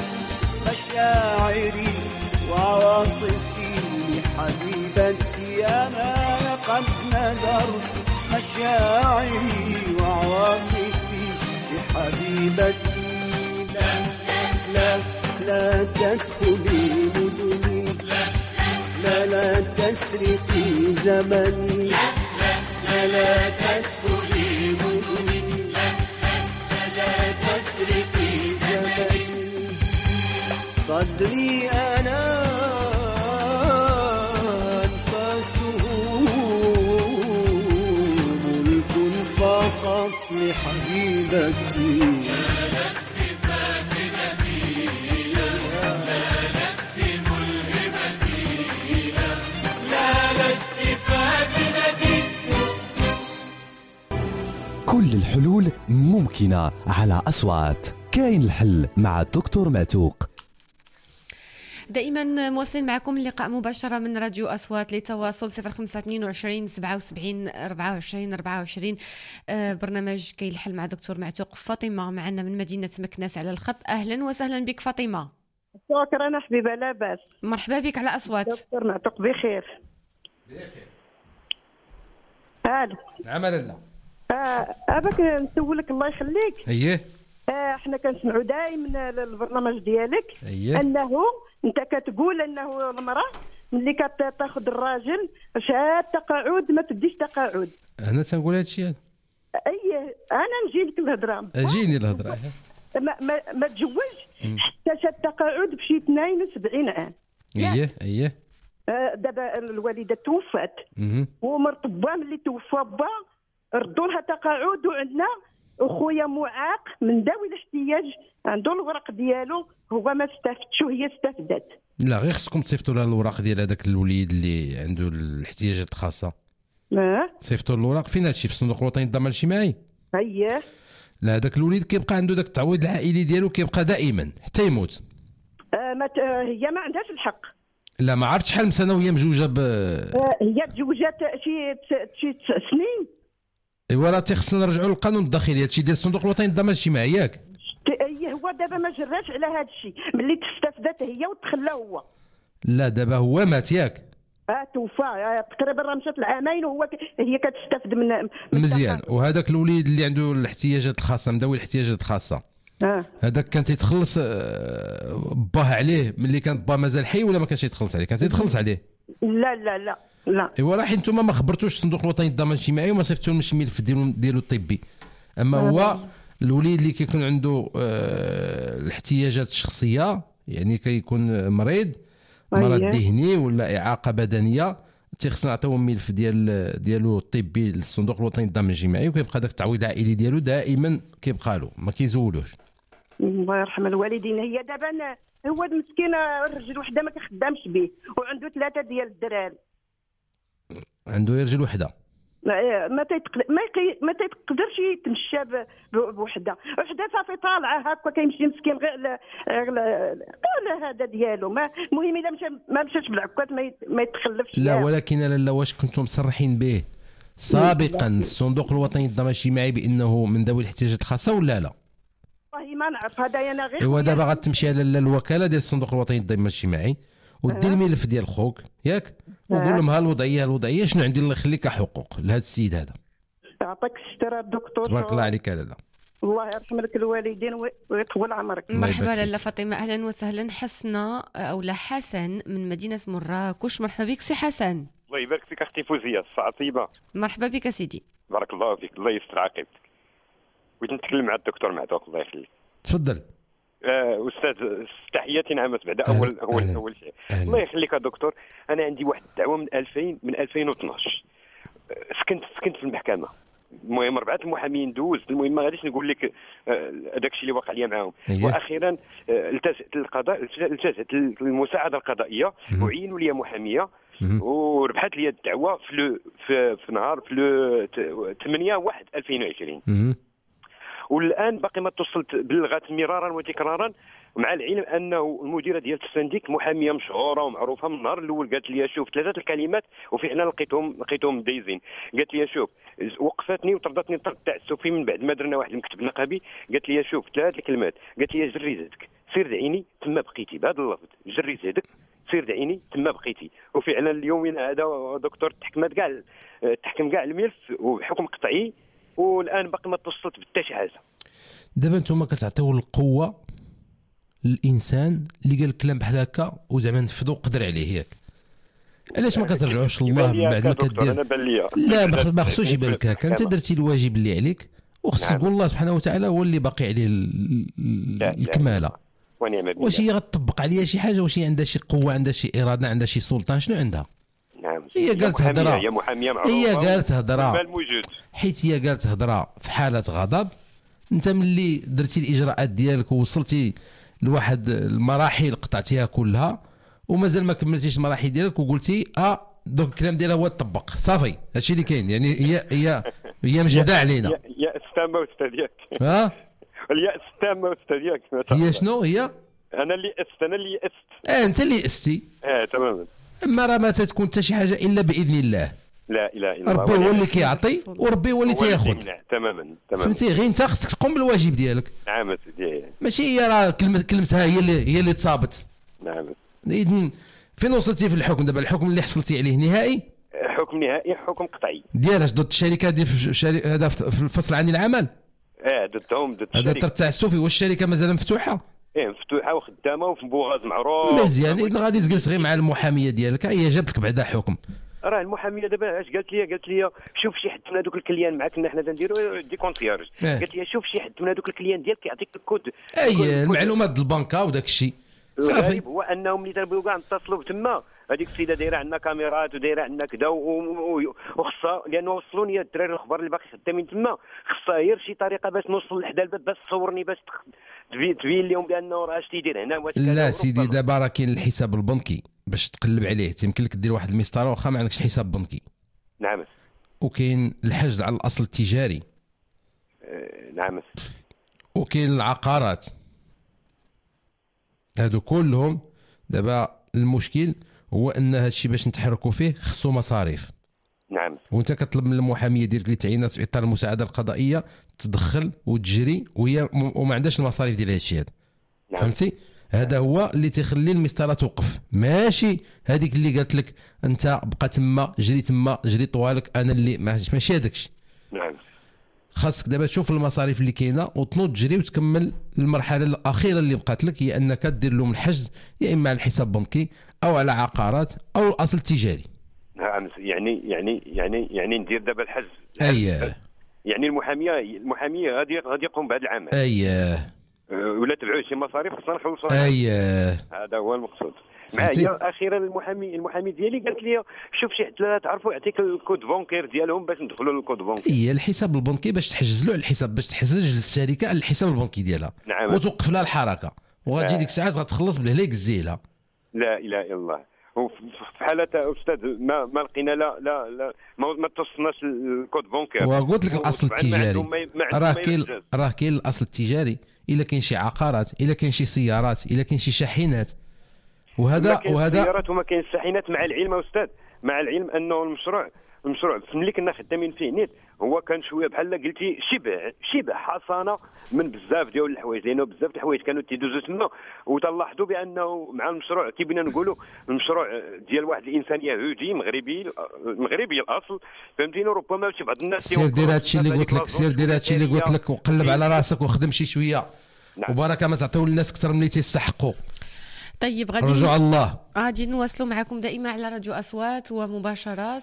مشاعري وعواطفي لحبيبتي. أنا قد ندرت مشاعري وعواطفي لحبيبتي. لا تدخلي مدني لا تسرقي زمني. لا تدخلي مدني لا تسرقي زمني. صدري أنا أنفاسه ملك فقط لحبيبتي. كل الحلول ممكنة على أصوات. كاين الحل مع الدكتور معتوق. دائما مواصلين معكم اللقاء مباشرة من راديو أصوات لتواصل 0522 77 24 24. برنامج كاين الحل مع دكتور معتوق. فاطمة معنا من مدينة مكناس على الخط. أهلا وسهلا بك فاطمة. شكرا حبيبة. لا بأس. مرحبا بك على أصوات. دكتور معتوق بخير. نعم لا. أباك نسولك الله يخليك. أيه. احنا كنسمعوا دائما البرنامج ديالك. أيه. انه انت كتقول انه المراه ملي كتاخذ الراجل شاد تقاعد ما تديش تقاعد. انا تنقول هذا الشيء. ايه انا نجي لك الهضره. اجيني الهضره. ما تزوج حتى شاد تقاعد بشي 72 عام. ايه. دابا الوالده توفات ومرت با ملي توفى با ردوا لها تقاعد وعندنا وخويا معاق من ذوي الاحتياج عنده الورق ديالو، هو ما استفدش وهي استفدت. لا غير خصكم تصيفطوا لها الوراق ديال هذاك الوليد اللي عنده الاحتياجات الخاصه. صيفطوا الوراق فين هادشي؟ في الصندوق الوطني للضمان الاجتماعي. اييه. لا هذاك الوليد كيبقى عنده داك التعويض العائلي ديالو كيبقى دائما حتى يموت. هي ما عندهاش الحق. لا ما عرفت شحال من سنه وهي مزوجه هي تزوجات شي 9 سنين. ايوا راه خصنا نرجعوا للقانون الداخلي، هادشي ديال الصندوق الوطني للضمان الاجتماعي ياك. هو دابا ما جراش على هذا الشيء ملي تستفدت هي وتخلى هو. لا دابا هو مات ياك. توفى تقريبا راه مشات العامين وهو هي كتستافد من مزيان. وهذاك الوليد اللي عنده الاحتياجات الخاصه من ذوي الاحتياجات الخاصه هذاك كان تيتخلص باه عليه ملي كان باه مازال حي ولا ما كانش يتخلص عليه؟ كان تيتخلص عليه. لا لا لا لا. ايوا راه حيت نتوما ما خبرتوش الصندوق الوطني للضمان الاجتماعي وما صيفطولهمش الملف ديالو الطبي. اما هو الوليد اللي كيكون عنده الاحتياجات الشخصيه، يعني كيكون مريض مرض ذهني ولا اعاقه بدنيه، تيخصنا نعطيو الملف ديالو الطبي للصندوق الوطني للضمان الاجتماعي وكيبقى داك التعويض العائلي ديالو دائما كيبقى له ما كيزولوش. الله يرحم الوالدين. هي دابا هو المسكين الرجل وحده ما كيخدمش به وعنده 3 ديال الدراري. عنده رجل وحده ما تيقدرش يتمشى بوحده صافي طالعه هكا كيمشي مسكين غير هذا ديالو. المهم الا ما مشاش بالعكات ما يتخلفش. لا ولكن لالا واش كنتم مصرحين به سابقا الصندوق الوطني للضمان الاجتماعي بانه من ذوي الاحتياجات الخاصه ولا لا؟ والله ما نعرف هذا انا غير. ايوا دابا غتمشي على الوكاله ديال الصندوق الوطني للضمان الاجتماعي ودير الملف ديال خوك ياك وقول لهم ها الوضعيه شنو عندي الله يخليك حقوق لهذا السيد هذا. يعطيك الستر الدكتور. تبارك الله عليك لالا. الله يرحم لك الوالدين ويطول عمرك. مرحبا لاله فاطمه، اهلا وسهلا. حسنه او لا حسن من مدينه مراكش. مرحبا بك سي حسن. الله يبارك فيك اختي فوزيه، الساعه طيبه. مرحبا بك سيدي. بارك الله فيك، الله يستر عاقبتك. بغيت نتكلم مع الدكتور معتوق الله يخليك. تفضل. استاذ تحياتي نعمت بعد اول شيء. الله يخليك يا دكتور، انا عندي واحد الدعوه من 2012 سكنت في المحكمه. المهم 4 المحامين دوزت، المهم ما غاديش نقول لك هذاك الشيء اللي واقع لي معاهم. واخيرا التجأت للقضاء، التجأت للمساعده القضائيه وعينوا لي محاميه وربحت لي الدعوه في نهار 8/1/2020. والان باقي ما اتصلت بلغات مرارا وتكرارا، مع العلم انه المديره ديال السنديك محاميه مشهوره ومعروفه. من النهار الاول قالت لي شوف 3 الكلمات وفعلا لقيتهم دايزين. قالت لي شوف، وقفتني وطردتني الطرد تاع السوفي من بعد ما درنا واحد المكتب نقابي. قالت لي شوف 3 الكلمات، قالت لي جري زادك سير دعيني تما بقيتي، بهذا اللفظ جري زادك سير دعيني تما بقيتي. وفعلا اليومين هذا دكتور تحكم كاع الملف وبحكم قطعي، والان باقي ما اتصلت بحتى شي حاجه. دابا نتوما كتعطيو القوه للانسان اللي قال الكلام بحال هكا وزعما نفذوا قدر عليه ياك. علاش ما كترجعوش لله من بعد ما كدير؟ لا ما خصوش يبان لك هكا، انت درتي الواجب اللي عليك وخصك تقول الله سبحانه وتعالى هو اللي باقي عليه الكماله. واش هي غتطبق عليها شي حاجه؟ واش هي عندها شي قوه، عندها شي اراده، عندها شي سلطان؟ شنو عندها؟ هي قالت هضره، هي قالت هضره حيت هي قالت هضره في حاله غضب. انت ملي درتي الاجراءات ديالك ووصلتي لواحد المراحل قطعتيها كلها ومازال ما كملتيش المراحل ديالك وقلتي دوك الكلام ديالها هو تطبق صافي. هادشي اللي كاين، يعني هي مجهده علينا. يا استامه وستا ديالك الياس التامه وستا ديالك. هي شنو هي؟ انا اللي يأست. انت اللي يأستي. تماما. اما راه ما تكون حتى شي حاجه الا باذن الله. لا اله الا الله. ربي هو اللي كيعطي وربي هو اللي تياخذ. تماما فهمتي؟ غير انت خصك تقوم بالواجب ديالك. نعم سيدي. ماشي هي راه كلمتها هي اللي تصابت. نعم. اذن فين وصلتي في الحكم دابا؟ الحكم اللي حصلتي عليه نهائي؟ حكم نهائي، حكم قطعي. ديالاش ضد الشركه ديال هذا في الفصل عن العمل؟ ضدهم ضد الشركه. هذا تاع السوفي. واش الشركه مازال مفتوحه؟ مفتوحه وخدامه وفي بوغاز معروف. مزيان. اذا غادي تجلس غير مع المحاميه ديالك، هي جابت لك بعدا حكم. راه المحاميه دابا اش قالت لي شوف شي حد من هذوك الكليان معاك حنا تنديروا دي كونسيرج. قالت لي شوف شي حد من هذوك الكليان ديالك يعطيك الكود. المعلومات ديال البنكه وداك الشيء. صافي. هو انهم ملي تربيو كاع نتصلوا تما هذيك السيده دايره عندنا كاميرات ودايره عندنا كذا وخصها، لانه وصلوني الدراري الاخبار اللي باقي خدامين تما، خصها غير شي طريقه باش نوصل لحدا الباب باش تصورني باش تبين لهم بانه راه اش تيدير هنا. لا سيدي دابا راه كاين الحساب البنكي باش تقلب عليه، يمكن لك دير واحد المسطره واخا ما عندكش حساب بنكي. نعم. وكاين الحجز على الاصل التجاري. نعم. وكاين العقارات، هادو كلهم دابا المشكل هو ان هادشي باش نتحركوا فيه خصو مصاريف. نعم. وانت كتطلب من المحاميه ديالك اللي تعينات في اطار المساعده القضائيه تدخل وتجري وهي وما عندهاش المصاريف ديال هادشي هذا. نعم. فهمتي؟ هذا هو اللي تيخلي المسطره توقف، ماشي هذيك اللي قالت لك انت بقى تما جري طوالك انا اللي ماشي هذاكشي. نعم. خاصك دابا تشوف المصاريف اللي كاينه وتنوض تجري وتكمل المرحله الاخيره اللي بقات لك، هي انك دير لهم الحجز يا اما على الحساب البنكي او على عقارات او الاصل التجاري. نعم. يعني ندير دابا الحجز. اييه. يعني المحاميه غادي يقوم بهذا العمل. اييه. ولا تبعوا شي مصاريف خصنا نخلصوها. اييه. هذا هو المقصود. معايا اخيرا المحامي ديالي قالت لي شوف شي حد تعرفوا يعطيك الكود بونكير ديالهم باش ندخلوا للكود بونكير. هي الحساب البنكي باش تحجز له على الحساب، باش تحجز للشركه على الحساب البنكي ديالها. نعم. وتوقف لها الحركه وغتجي ديك الساعات غتخلص بالهليك الزيله. لا اله الا الله. وفي حاله استاذ ما لقينا لا ما توصلناش الكود بونكير. وقلت لك الاصل التجاري راه كاين الاصل التجاري، الا كاين شي عقارات، الا كاين شي سيارات، الا كاين شي شاحنات، وهذا السيارات وما كاين الشاحنات. مع العلم استاذ، مع العلم انه المشروع ملي كنا خدامين فيه نيت هو كان شويه بحال قلتي شبه حصانه من بزاف ديال الحوايج، لانه بزاف الحوايج كانوا تيدوزوا تما. وتلاحظوا بانه مع المشروع كي بغينا نقولوا المشروع ديال واحد الانسان يهودي مغربي الاصل، فهمتيني. ربما شي بعض الناس سير دير هادشي اللي قلت لك، وقلب على راسك وخدم شي شويه. نعم. وبركه ما تعطيو للناس اكثر من اللي تيستحقوا. طيب رجوع الله. غادي نواصلوا معكم دائما على راديو أصوات ومباشرة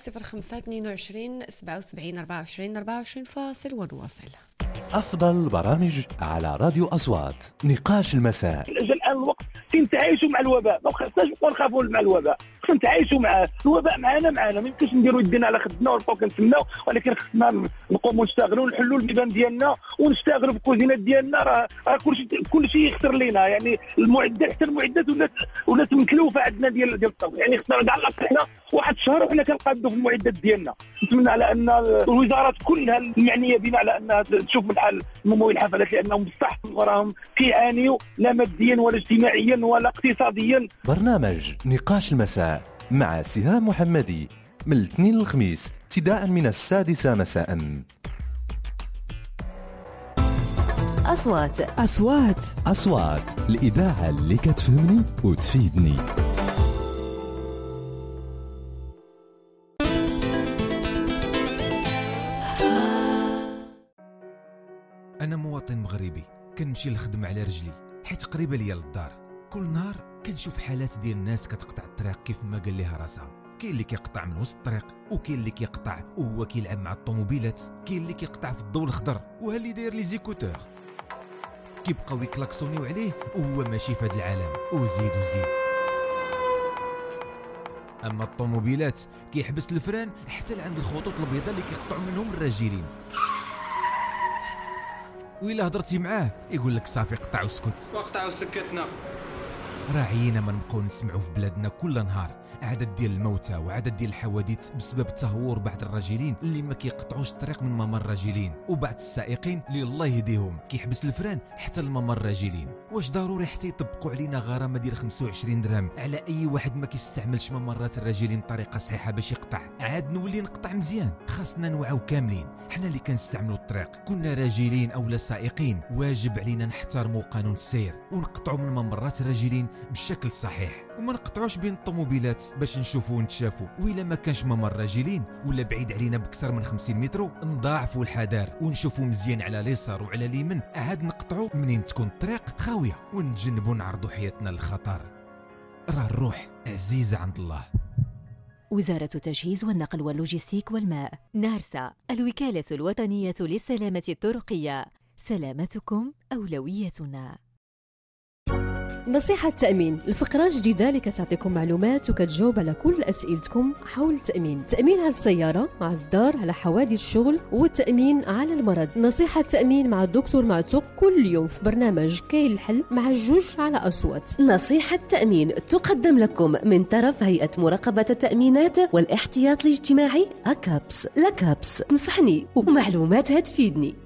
0522 77 24 فاصل ونواصل. أفضل البرامج على راديو أصوات، نقاش المساء. الآن الوقت نتعايشوا مع الوباء، ما خصناش نبقاو نخافوا مع الوباء، خصنا نتعايشوا معاه. الوباء معنا ما يمكنش نديروا يدينا على خدنا ونبقاو كنتسناو، ولكن خصنا نقوموا نشتغلوا ونحلوا البيبان ديالنا ونشتغلوا بالكوزينات ديالنا. راه كلشي يخسر لينا، يعني المعدات حتى المعدات ولات مكلوفه عندنا ديال الطبخ. يعني خصنا كاع حنا واحد الشهر وحنا كنقادوا في المعدات ديالنا. نتمنى على ان الوزارات كلها المعنيه بنا على انها تشوف من حال ممول الحفلات، لانهم بصح راهم كيعانيوا لا ماديا ولا اجتماعيا ولا اقتصاديا. برنامج نقاش المساء مع سهام محمدي من الاثنين للخميس ابتداء من 6 مساء. أصوات الإذاعة اللي كتفهمني وتفيدني. أنا مواطن مغربي كنمشي للخدمة على رجلي حيت قريبة ليا للدار. كل نهار كنشوف حالات ديال الناس كتقطع الطريق كيف ما قال ليها راسها. كاين اللي كيقطع من وسط الطريق، وكاين اللي كيقطع وهو كيلعب مع الطوموبيلات، كاين اللي كيقطع في الضوء الخضر وها اللي داير لي زيكوتور كيبقاو يكلاكسونيو عليه وهو ماشي في هذا العالم. وزيد اما الطوموبيلات كيحبس الفران حتى لعند الخطوط البيضاء اللي كيقطعوا منهم الراجلين، وإلا هضرتي معاه يقول لك صافي قطع وسكت. وقطع وسكتنا. راه عينا ما نبقاو نسمعوا في بلادنا كل نهار عدد ديال الموتى وعدد ديال الحوادث بسبب تهور بعض الراجلين اللي ما كيقطعوش الطريق من ممر الراجلين، وبعض السائقين اللي الله يهديهم كيحبس الفران حتى الممر الراجلين. واش ضروري حتى يطبقوا علينا غرامه ديال 25 درهم على اي واحد ما كيستعملش ممرات الراجلين بطريقه صحيحه باش يقطع؟ عاد نولي نقطع مزيان. خاصنا نوعوا كاملين، حنا اللي كنستعملوا الطريق كنا راجلين او لا سائقين، واجب علينا نحترموا قانون السير ونقطعوا من ممرات الراجلين بالشكل الصحيح، وما نقطعوش بين الطوموبيلات باش نشوفوا ونتشافوا. وإلا ما كانش ممر راجلين ولا بعيد علينا بكثر من 50 متر نضاعفوا الحذر ونشوفوا مزيان على اليسار وعلى اليمين، عاد نقطعوا منين تكون الطريق خاويه ونتجنبوا نعرضوا حياتنا للخطر. راه الروح عزيزه عند الله. وزارة التجهيز والنقل واللوجستيك والماء، نارسا، الوكالة الوطنية للسلامة الطرقية، سلامتكم أولويتنا. نصيحة تأمين، الفقرة جديدة اللي كتعطيكم معلومات وكتجاوب على كل أسئلتكم حول التأمين. تأمين على السيارة، على الدار، على حوادث الشغل، والتأمين على المرض. نصيحة تأمين مع الدكتور معتوق كل يوم في برنامج كاين الحل مع الجوج على أصوات. نصيحة تأمين تقدم لكم من طرف هيئة مراقبة التأمينات والاحتياط الاجتماعي أكابس. لكابس تنصحني ومعلوماتها تفيدني.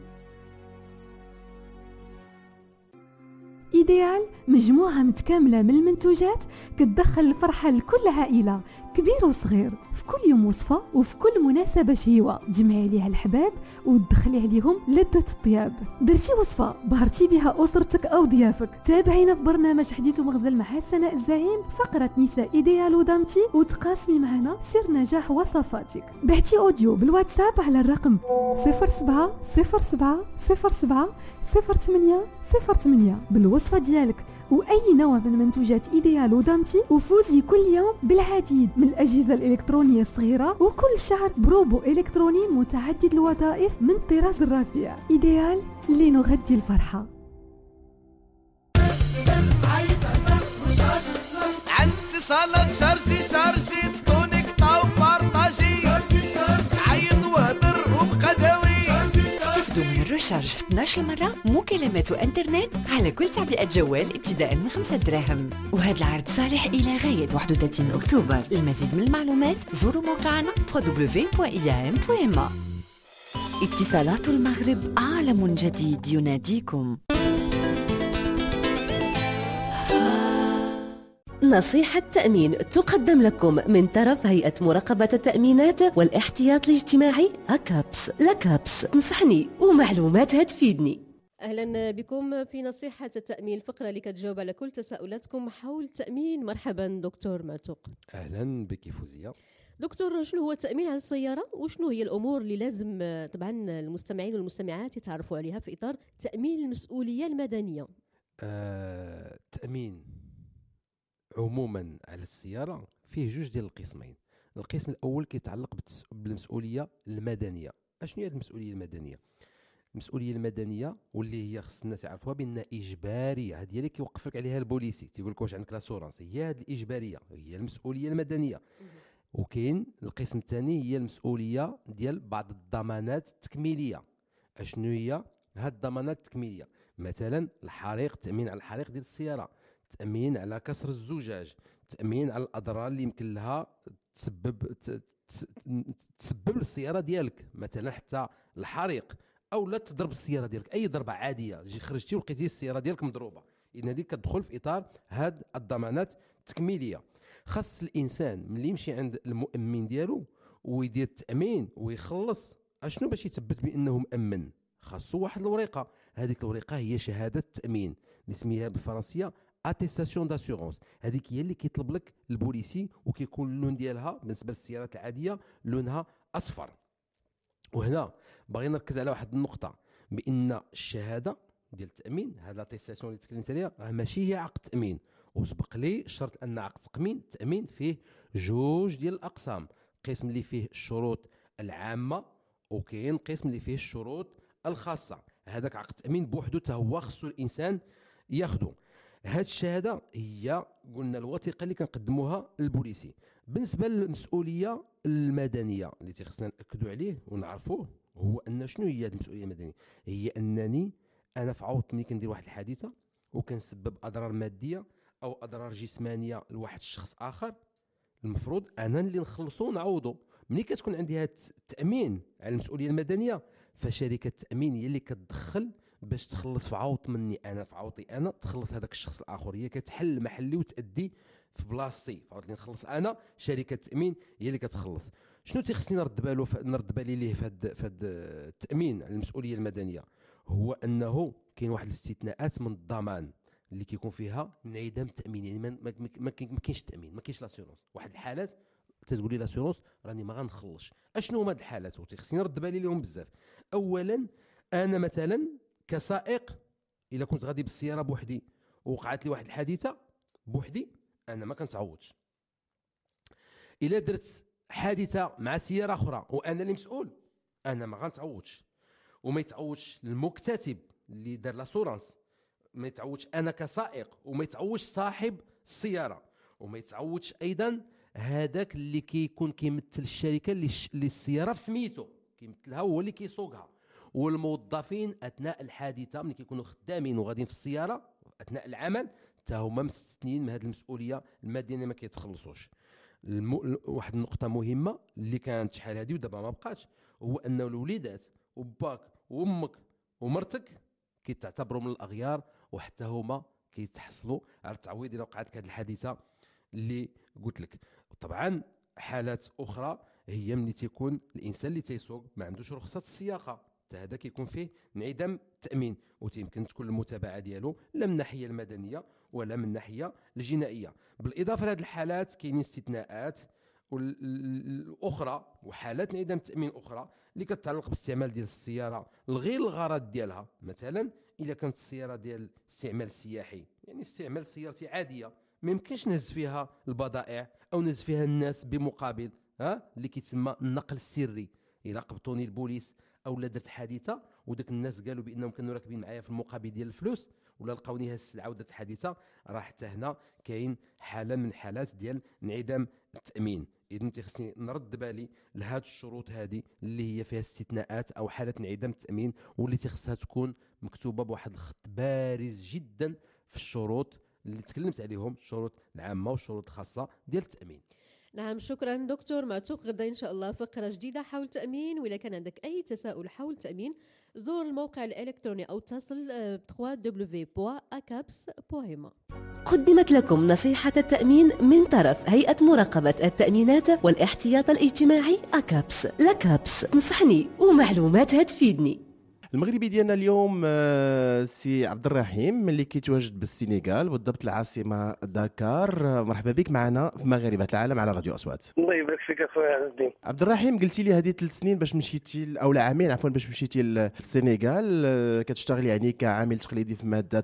إيديال مجموعة متكاملة من المنتوجات كتدخل الفرحة لكل عائلة كبير وصغير، في كل يوم وصفة وفي كل مناسبة شهيوة تجمعي عليها الحباب وتدخلي عليهم لذة الطياب. درتي وصفة بهرتي بها أسرتك أو ضيافك، تابعينا في برنامج حديث ومغزل مع سناء الزعيم فقرة نساء إيديال ودامتي وتقاسمي معنا سر نجاح وصفاتك. بعتي أوديو بالواتساب على الرقم 07 07 07 08 08 بالوصفة ديالك وأي نوع من منتوجات إيديال ودامتي، وفوزي كل يوم بالعديد من الأجهزة الإلكترونية الصغيرة وكل شهر بروبو إلكتروني متعدد الوظائف من طراز الرفيع. إيديال لنغذي الفرحة. عن اتصالات شارجي تكونيكتا وبارطاجي عيط وهدر وبقى داوي. استفدوا من الرشارج في 12 مرة مكالمات وانترنت على كل تعبئة جوال ابتداء من 5 دراهم. وهذا العرض صالح إلى غاية 31 أكتوبر. للمزيد من المعلومات زوروا موقعنا www.iam.ma. اتصالات المغرب، عالم جديد يناديكم. نصيحة تأمين تقدم لكم من طرف هيئة مراقبة التأمينات والاحتياط الاجتماعي أكابس. لكابس تنصحني ومعلوماتها تفيدني. أهلا بكم في نصيحة التأمين، الفقرة اللي كتجاوب على كل تساؤلاتكم حول التأمين. مرحبا دكتور معتوق. أهلا بك فوزية. دكتور، شنو هو التأمين على السيارة وشنو هي الأمور اللي لازم طبعا المستمعين والمستمعات يتعرفوا عليها في إطار تأمين المسؤولية المدنية؟ التأمين عموما على السيارة فيه جوج ديال القسمين. القسم الأول كيتعلق بالمسؤولية المدنية. اشنو هي المسؤولية المدنية؟ المسؤولية المدنية واللي هي خص الناس يعرفوها بأنها إجبارية، هذه اللي كيوقف لك عليها البوليسي تيقول لك واش عندك لاسورانس، هي هذه الإجبارية هي المسؤولية المدنية. وكاين القسم الثاني هي المسؤولية ديال بعض الضمانات التكميلية. اشنو هي هاد الضمانات التكميلية؟ مثلا الحريق، التأمين على الحريق ديال السيارة، تأمين على كسر الزجاج، تأمين على الأضرار اللي يمكن لها تسبب للسيارة ديالك، مثلا حتى الحريق أو لا تضرب السيارة ديالك أي ضربة عادية، خرجتي ولقيتي السيارة ديالك مضروبة، إن هذيك كتدخل في إطار هاد الضمانات التكميلية. خاص الإنسان ملي يمشي عند المؤمن ديالو ويدير التأمين ويخلص اشنو باش يثبت بأنه مأمن، خاصو واحد الورقة، هذيك الورقة هي شهادة التأمين اللي سميها بالفرنسية اتيستاسيون داسيغونس. هذيك هي اللي كيطلب لك البوليسي وكيكون اللون ديالها بالنسبه للسيارات العاديه لونها اصفر. وهنا باغي نركز على واحد النقطه، بان الشهاده ديال التامين هذا الاتيستاسيون اللي تكلمت عليها راه ماشي هي عقد تامين، وسبق لي شرط ان عقد التامين فيه جوج ديال الاقسام، قسم اللي فيه الشروط العامه وكاين قسم اللي فيه الشروط الخاصه. هذاك عقد التامين بوحدو حتى هو خصو الانسان ياخذه. هاد الشهاده هي قلنا الوثيقه اللي كنقدموها للبوليسي. بالنسبه للمسؤوليه المدنيه اللي تيخصنا ناكدوا عليه ونعرفوه، هو ان شنو هي هاد المسؤوليه المدنيه؟ هي انني انا في عوض ملي كندير واحد الحادثه وكنسبب اضرار ماديه او اضرار جسمانيه لواحد الشخص اخر، المفروض انا اللي نخلصو ونعوضو. ملي كتكون عندي هاد التامين على المسؤوليه المدنيه، فشركه التامين هي اللي كتدخل باش تخلص في عوض مني انا، في عوضي انا تخلص هذاك الشخص الاخر، هي كتحل محلي وتادي في بلاصتي. في عوض اللي نخلص انا، شركه التامين هي اللي كتخلص. شنو تيخصني نرد بالي ليه في هذا التامين على المسؤوليه المدنيه؟ هو انه كاين واحد الاستثناءات من الضمان اللي كيكون فيها انعدام التامين، يعني ما كاينش التامين، ما كاينش لاسيورونس. واحد الحالات تتقول لي لاسيورونس راني ما غنخلصش. اشنو هما هاد الحالات وتيخصني نرد بالي لهم بزاف؟ اولا انا مثلا كسائق الا كنت غادي بالسياره بوحدي ووقعت لي واحد الحادثه بوحدي، انا ما كنتعوضش. الا درت حادثه مع سياره اخرى وانا اللي مسؤول، انا ما غنتعوضش. وما يتعوضش المكتتب اللي دار لاسورانس ما يتعودش انا كسائق، وما يتعودش صاحب السياره، وما يتعودش ايضا هذاك اللي كيكون كيمثل الشركه اللي السياره في سميتو كيمثلها هو اللي كيسوقها، والموظفين اثناء الحادثه ملي كيكونوا خدامين وغاديين في السياره اثناء العمل حتى هما مستثنين من هذه المسؤوليه الماديه ما كيتخلصوش. واحد النقطه مهمه اللي كانت شحال هذه ودابا ما بقاتش، هو ان الوليدات وباك وامك ومرتك كيتعتبروا من الاغيار، وحتى هما كيتحصلوا على التعويض الا وقعت هذه الحادثه اللي قلت لك. طبعا حالات اخرى هي ملي تيكون الانسان اللي تيسوق ما عندوش رخصه السياقه، حتى هذا كيكون فيه انعدام التامين، وتيمكن تكون المتابعه ديالو لا من الناحيه المدنيه ولا من الناحيه الجنائيه. بالاضافه لهذه الحالات كاينين استثناءات الاخرى وحالات انعدام التامين اخرى اللي كتتعلق باستعمال ديال السياره لغير الغرض ديالها. مثلا الا كانت السياره ديال استعمال سياحي، يعني استعمال سيارتي عاديه ما يمكنش نهز فيها البضائع او نهز فيها الناس بمقابل اللي كيتسمى النقل السري. الا قبطوني البوليس او لا درت حادثه وداك الناس قالوا بانهم كانوا راكبين معايا في المقابل ديال الفلوس ولا لقاوني هاد السلعه ودرت حادثه، راه حتى هنا كاين حاله من حالات ديال انعدام التامين. اذا خصني نرد بالي لهاد الشروط هذه اللي هي فيها استثناءات او حاله انعدام التامين، واللي خصها تكون مكتوبه بواحد الخط بارز جدا في الشروط اللي تكلمت عليهم، الشروط العامه والشروط الخاصه ديال التامين. نعم، شكرا دكتور معتوق. غدا إن شاء الله فقرة جديدة حول التأمين، وإذا كان عندك أي تساؤل حول التأمين زور الموقع الإلكتروني أو اتصل www.acaps.ma. قدمت لكم نصيحة التأمين من طرف هيئة مراقبة التأمينات والاحتياط الاجتماعي أكابس. لكابس تنصحني ومعلوماتها تفيدني. المغربي ديالنا اليوم سي عبد الرحيم اللي كيتواجد بالسنغال بالضبط العاصمه داكار. مرحبا بك معنا في مغاربه العالم على راديو اصوات. الله يبارك فيك اخويا عز الدين. عبد الرحيم، قلتي لي هذه 3 سنين باش مشيتي او عامين عفوا باش مشيتي للسنغال، كتشتغل يعني كعامل تقليدي في ماده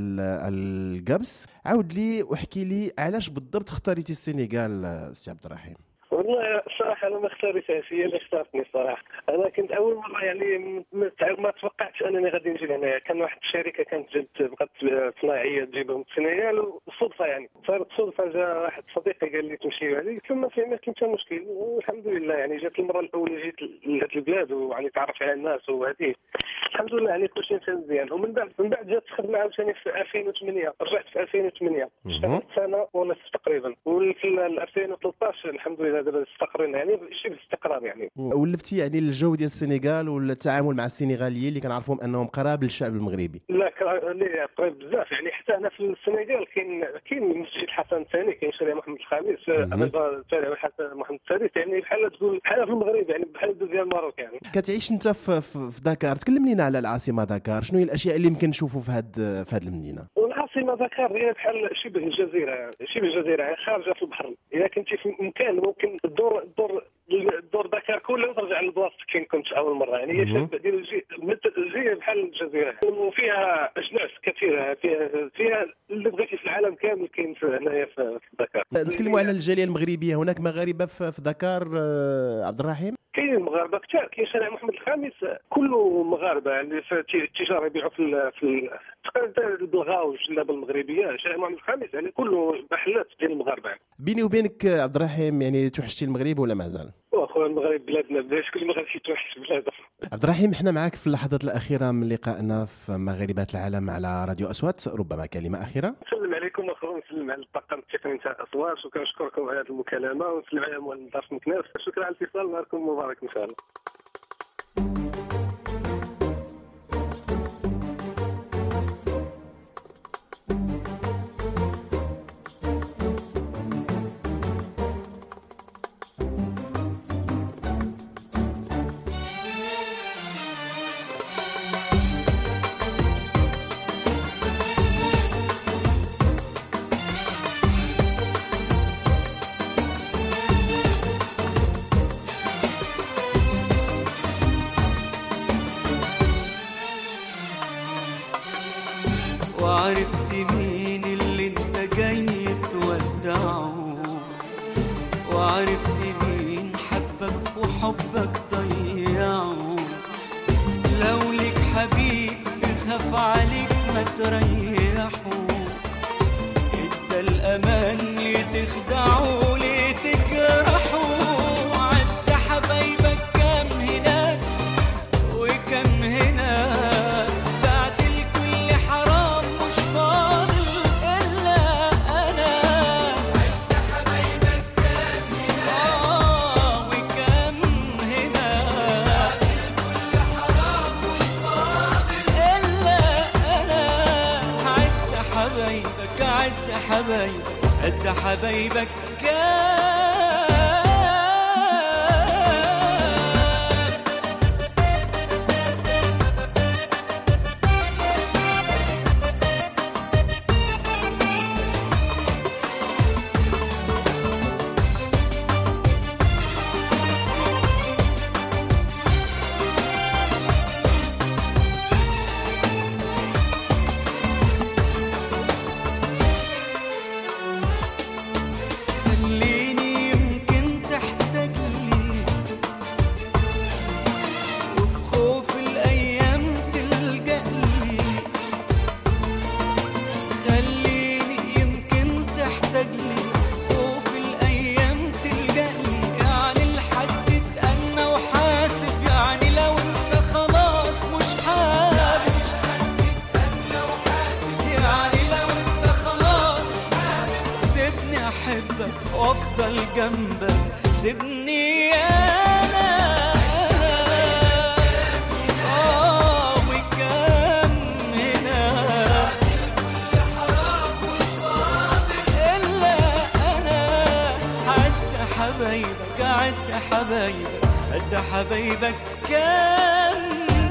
القبس. عاود لي واحكي لي علاش بالضبط اختاريتي السنغال سي عبد الرحيم؟ والله الصراحه انا ما اختاريتهاش، هي اللي اختارتني الصراحه. انا كنت اول مره يعني ما توقعتش انني غادي نجي لهنا. كان واحد الشركه كانت جات بغات صناعيه تجيبهم من السنغال، وصدفه يعني صارت صدفه جا واحد صديقي قال لي تمشي هذه، قلت له ما كاين حتى مشكل. والحمد لله يعني جات المره الاولى جيت لهاد البلاد ويعني تعرفت على الناس وهذه الحمد لله يعني كلشي مشى مزيان. ومن بعد جات الخدمه عاوتاني في 2008. رجعت في 2008 اشتغلت سنه ونص تقريبا، وفي 2013 الحمد لله دابا استقرينا يعني شبه استقرار يعني. ولفتي يعني الجو ديال السنغال والتعامل مع السنغاليين اللي كنعرفوهم انهم قراب للشعب المغربي؟ لا قريب بزاف يعني. حتى هنا في السنغال كاين مسجد الحسن الثاني، كاين شارع محمد الخامس، شارع الحسن محمد الثالث، يعني بحال تقول بحال في المغرب يعني بحال ديال المغرب يعني. كتعيش انت في داكار، تكلم لنا على العاصمه داكار، شنو هي الاشياء اللي يمكن نشوفوا في هاد المدينه؟ العاصمه داكار هي بحال شبه الجزيره يعني خارجه في البحر. اذا كنتي في مكان ممكن الدور داكار كله وترجع لبلاصتك فين كنت اول مره يعني. هي شبه ديال الجزيره بحال الجزيره، وفيها اجناس كثيره، فيها اللي بغيتي في العالم كامل كاين هنايا في داكار. نتكلموا على الجاليه المغربيه، هناك مغاربه في داكار عبد الرحيم؟ كاين مغاربه كثار، كاين شارع محمد الخامس كله مغاربه يعني في التجاره يبيعوا في تقريبا بالغاوج لا بالمغربيه. شارع محمد الخامس يعني كله محلات ديال المغاربه. بيني وبينك عبد الرحيم يعني توحشتي المغرب ولا مازال؟ واخويا المغرب بلادنا، باش كل مغربي توحش بلاده. عبد الرحيم، احنا معك في اللحظات الاخيره من لقائنا في مغاربه العالم على راديو اصوات، ربما كلمه اخيره؟ نسلم عليكم اخويا، ونسلم على الطاقم التقني تاع اصوات، وكنشكركم على هذه المكالمه، ونسلم على مهندس دار مكناس. شكرا على الاتصال، نهاركم مبارك ان شاء الله. وعرفت مين اللي انت جاي تودعه، وعرفت مين حبك وحبك ضيعه. لو لك حبيب بخاف عليك ما تريح، حبايبك عد حبايبك عد حبايبك كان. وافضل جنبك سيبني انا وكم هنا الا انا عد حبايبك عد حبايبك عد حبايبك كان.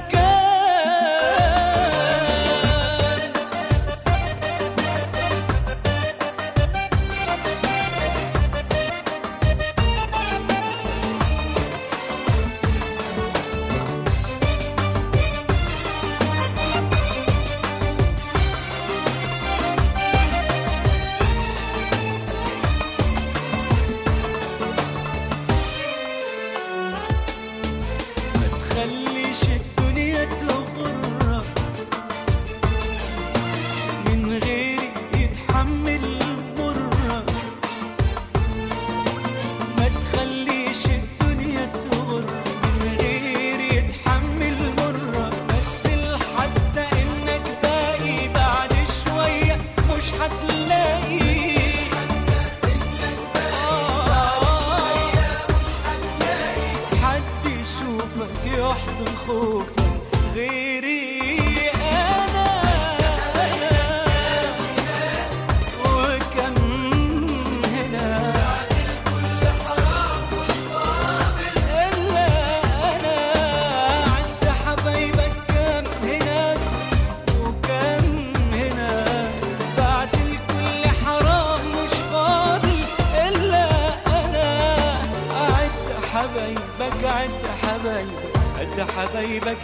حبايبك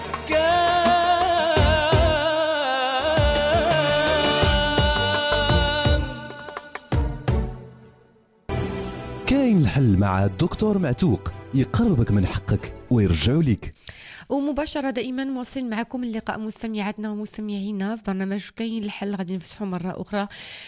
كاين الحل مع الدكتور معتوق، يقربك من حقك ويرجعوا لك. ومباشرة دائما مواصل معكم اللقاء مستمعاتنا ومستمعينا في برنامج كاين الحل. غادي نفتحوا مرة أخرى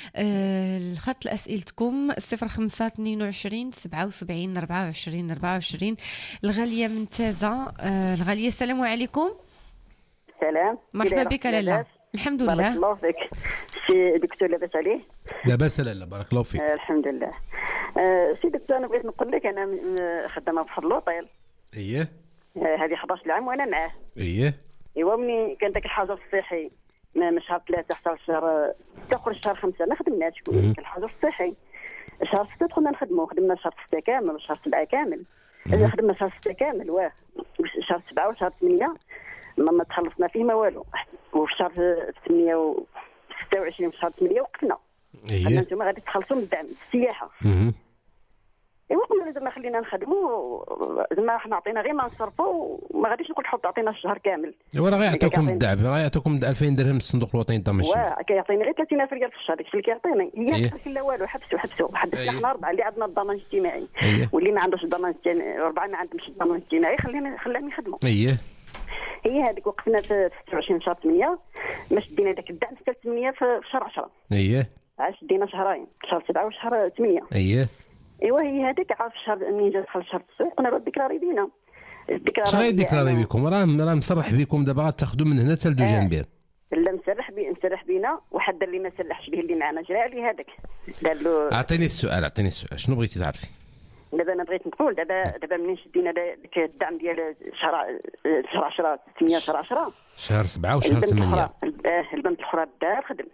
الخط لأسئلتكم 05 22 77 24 24. الغالية من تازة. الغالية السلام عليكم. السلام، مرحبا بك لالا. الحمد لله. بارك الله فيك. سي دكتور لاباس عليه؟ لاباس لالا، بارك الله فيك. الحمد لله. سي دكتور انا بغيت نقول لك انا خدامه في اللوطيل. اييه. هذه 11 عام وانا معاه. اييه. ايوا ملي كان داك الحجر الصحي من شهر 3 حتى شهر 6 اخر شهر 5 ما خدمناش. كان الحجر الصحي شهر 6 دخلنا نخدموا، خدمنا شهر 6 كامل وشهر 7 كامل. خدمنا شهر 6 كامل شهر 7 وشهر 8 ما تخلصنا فيه ما والو. وفي شهر 28 في شهر 8 وقفنا. اييه. انتم غادي تخلصوا من الدعم السياحه. ايوا قلنا زعما خلينا نخدموا، زعما حنا عطينا غير ما نصرفوا وما غاديش نقول حط عطينا الشهر كامل. ايوا راه غيعطيوكم الدعم، راه يعطيوكم 2000 درهم من الصندوق الوطني للضمان الاجتماعي. كيعطيني غير 30,000 ريال في الشهر، داكشي اللي كيعطيني هي لا والو. حبسوا حدثنا حنا 4 اللي عندنا الضمان الاجتماعي واللي ما عندوش الضمان الاجتماعي، 4 ما عندهمش الضمان الاجتماعي خلينا نخدموا. اييه. هي هذيك وقفنا في 26 شهر 8 ما شدينا داك الدعم حتى 8 في شهر 10. اييه. عاد شدينا شهرين، شهر 7 وشهر 8. اييه. ايوا هي هذيك عارف شهر منين جا دخل شهر التسويق قلنا الديكلاري بينا. اش غيديكلاري بكم؟ راه مصرح بكم دابا غتاخذوا من هنا حتى لدو جانبير. لا مسرح بينا، وحد اللي ما سلحش به اللي معنا جرى عليه هذاك دار له. اعطيني السؤال شنو بغيتي تعرفي؟ دابا انا بغيت نقول دابا منين شدينا داك الدعم ديال شهر 10 8 شهر 10 شهر 7 وشهر 8 البنت الاخرى دار خدم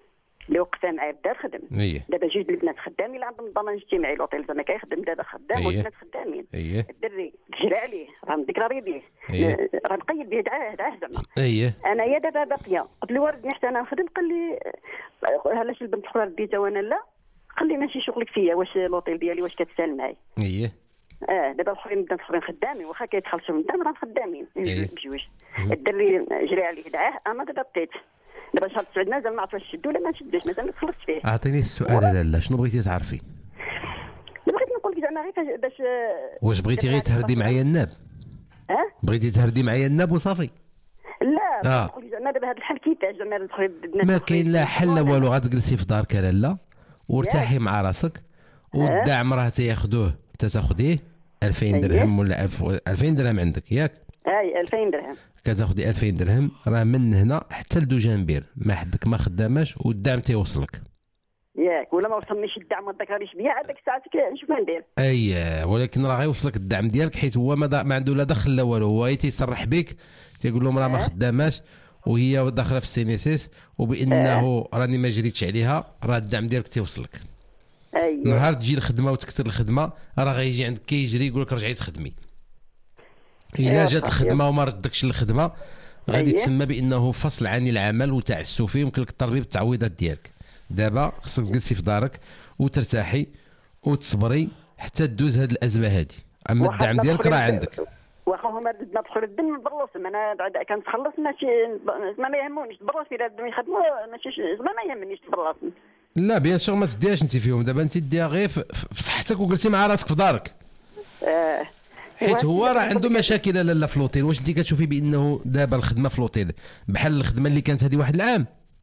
اللي وقفها معايا بدا خدم. دابا جوج البنات خدامين اللي عندهم الضمان الاجتماعي، الوطيل زعما كيخدم دابا خدام والبنات خدامين. الدري جرى عليه راه مديكراري به، راه مقيد به دعاه زعما. انايا دابا باقيه قلت له وردني حتى انا نخدم، قال لي علاش البنت الاخرى رديتها وانا لا؟ قال لي ماشي شغلك فيا، واش الوطيل ديالي واش كتسال معايا؟ دابا الاخرين البنات الاخرين خدامين، واخا كيتخلصوا من الدم راه خدامين بجوج. الدري جري عليه دعاه، انا دابا بقيت دابا شهر 9 مازال ما عرفت واش نشدو ولا ما نشدوش، مازال ما تخلصت فيه. اعطيني السؤال لالا، شنو بغيتي تعرفي؟ بغيت نقول لك زعما غير باش واش بغيتي غير تهردي معايا الناب؟ بغيتي تهردي معايا الناب وصافي؟ لا نقول لك زعما دابا هذا الحل كيفاش زعما البنات ما كاين لا حل لا والو، غتجلسي في دارك لالا وارتاحي مع راسك، والدعم راه تياخذوه تاخذيه 2000 درهم ولا 2000 درهم عندك ياك؟ 2000 درهم كتاخذي 2000 درهم، راه من هنا حتى لدوجانبير ما حدك ما خداماش والدعم تيوصلك ياك، ولا ما وصلنيش الدعم ما ذكرنيش بيا هذاك الساعه نشوف ما ندير. ولكن راه غيوصلك الدعم ديالك، حيت هو ما عنده لا دخل لا والو، هو تيصرح بك تيقول لهم راه ما خداماش وهي داخله في السينيسيس، وبانه راني ما جريتش عليها، راه الدعم ديالك تيوصلك. نهار تجي الخدمه وتكثر الخدمه راه غيجي عندك كيجري يقول لك رجعي تخدمي. الا جات الخدمه وما ردكش الخدمه غادي تسمى بانه فصل عن العمل وتعسفي، يمكن لك تطلبي بالتعويضات ديالك. دابا خصك تجلسي في دارك وترتاحي وتصبري حتى تدوز هذه الازمه هذه، اما الدعم ديالك راه عندك. واخا هما بدنا ندخل الدم نبرص، انا بعد كنتخلص ماشي ما يهمونيش تبرص، الا بدهم يخدموا ماشي زعما ما يهمنيش تبرص. لا بيان سور ما تديهاش انت فيهم، دابا انت ديها غير في صحتك وجلسي مع راسك في دارك. حيت هو راه عنده مشاكل لالا في لوطيل. واش انت كتشوفي بانه دابا الخدمه في لوطيل بحال الخدمه اللي كانت هذه واحد العام؟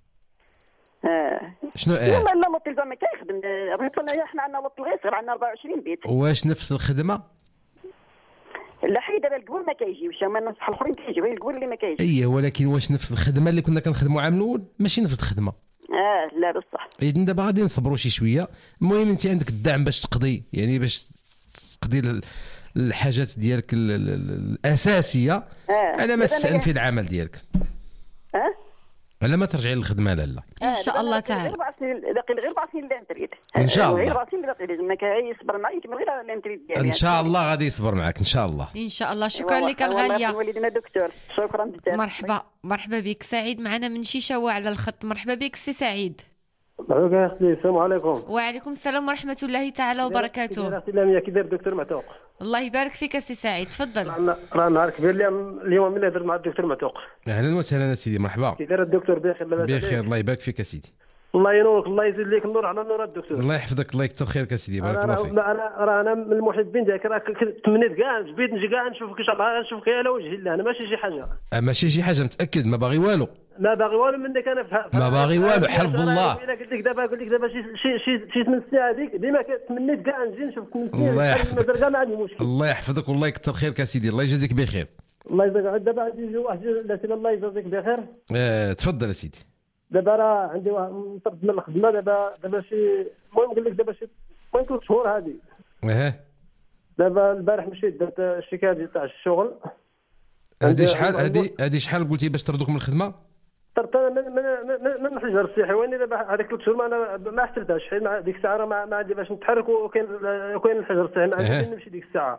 شنو لا لوطيل زعما كيخدم، بغيت حنا عندنا لوطيل غير صغير، عندنا 24 بيت. واش نفس الخدمه؟ لا حيت دابا القبول ما كيجيوش، هما الناس بحال الاخرين كيجيو، غير القبول اللي ما كيجيش. ولكن واش نفس الخدمه اللي كنا كنخدموا عام الاول؟ ماشي نفس الخدمه. لا بصح. اذن دابا غادي نصبروا شي شويه. المهم انت عندك الدعم باش تقضي، يعني باش تقضي الحاجات ديالك الاساسيه على ما تستأنفي العمل ديالك. على ما ترجعي للخدمه لالا ان شاء الله تعالى. باقي غير 4 سنين اللي نتريد ان شاء الله، غير 4 سنين باقي لازم يصبر معايا كما غير اللي نتريد ديالي ان شاء الله غادي يصبر معك ان شاء الله. ان شاء الله. شكرا لك الغاليه والدنا دكتور، شكرا بزاف. مرحبا بك. سعيد معنا من شيشاوة على الخط. مرحبا بك سي سعيد. مرحبا اختي، السلام عليكم. وعليكم السلام ورحمه الله تعالى وبركاته. اختي لامية كي داير دكتور معتوق؟ الله يبارك فيك سي سعيد، تفضل. راه نهار كبير اليوم ملي هضرت مع الدكتور معتوق. اهلا وسهلا سيدي، مرحبا. كي داير الدكتور؟ بخير لاباس؟ بخير الله يبارك فيك سيدي. الله ينورك، الله يزيد لك النور على نور الدكتور. الله يحفظك، الله يكثر خيرك سيدي، بارك الله فيك. انا من المحبين ديالك، راه تمنيت كاع جبيت نجي كاع نشوفك ان شاء الله، نشوفك على وجه الله، انا ماشي شي حاجه. ماشي شي حاجه، متاكد ما باغي والو. ما باغي والو منك انا ما باغي والو، حرب الله. قلت لك دابا شي 8 ساعه هذيك ديما تمنيت كاع نجي نشوفك. الله يحفظك، ما عندي مشكل. الله يحفظك والله يكثر خيرك سيدي، الله يجازيك بخير. الله يجزاك. دابا عندي واحد الله يجازيك بخير. تفضل سيدي. دابا راه عندي مطرد من الخدمه دابا شي، المهم نقول لك دابا شي 3 شهور هذه. دابا البارح مشيت درت الشكايه ديال تاع الشغل. هذه شحال قلتي باش طردوك من الخدمه؟ طردت من الحجر الصحي، واني دابا هذيك 3 شهور ما حسبتهاش، حيت ديك الساعه راه ما عندي باش نتحرك، وكاين الحجر الصحي ما عنديش نمشي ديك الساعه.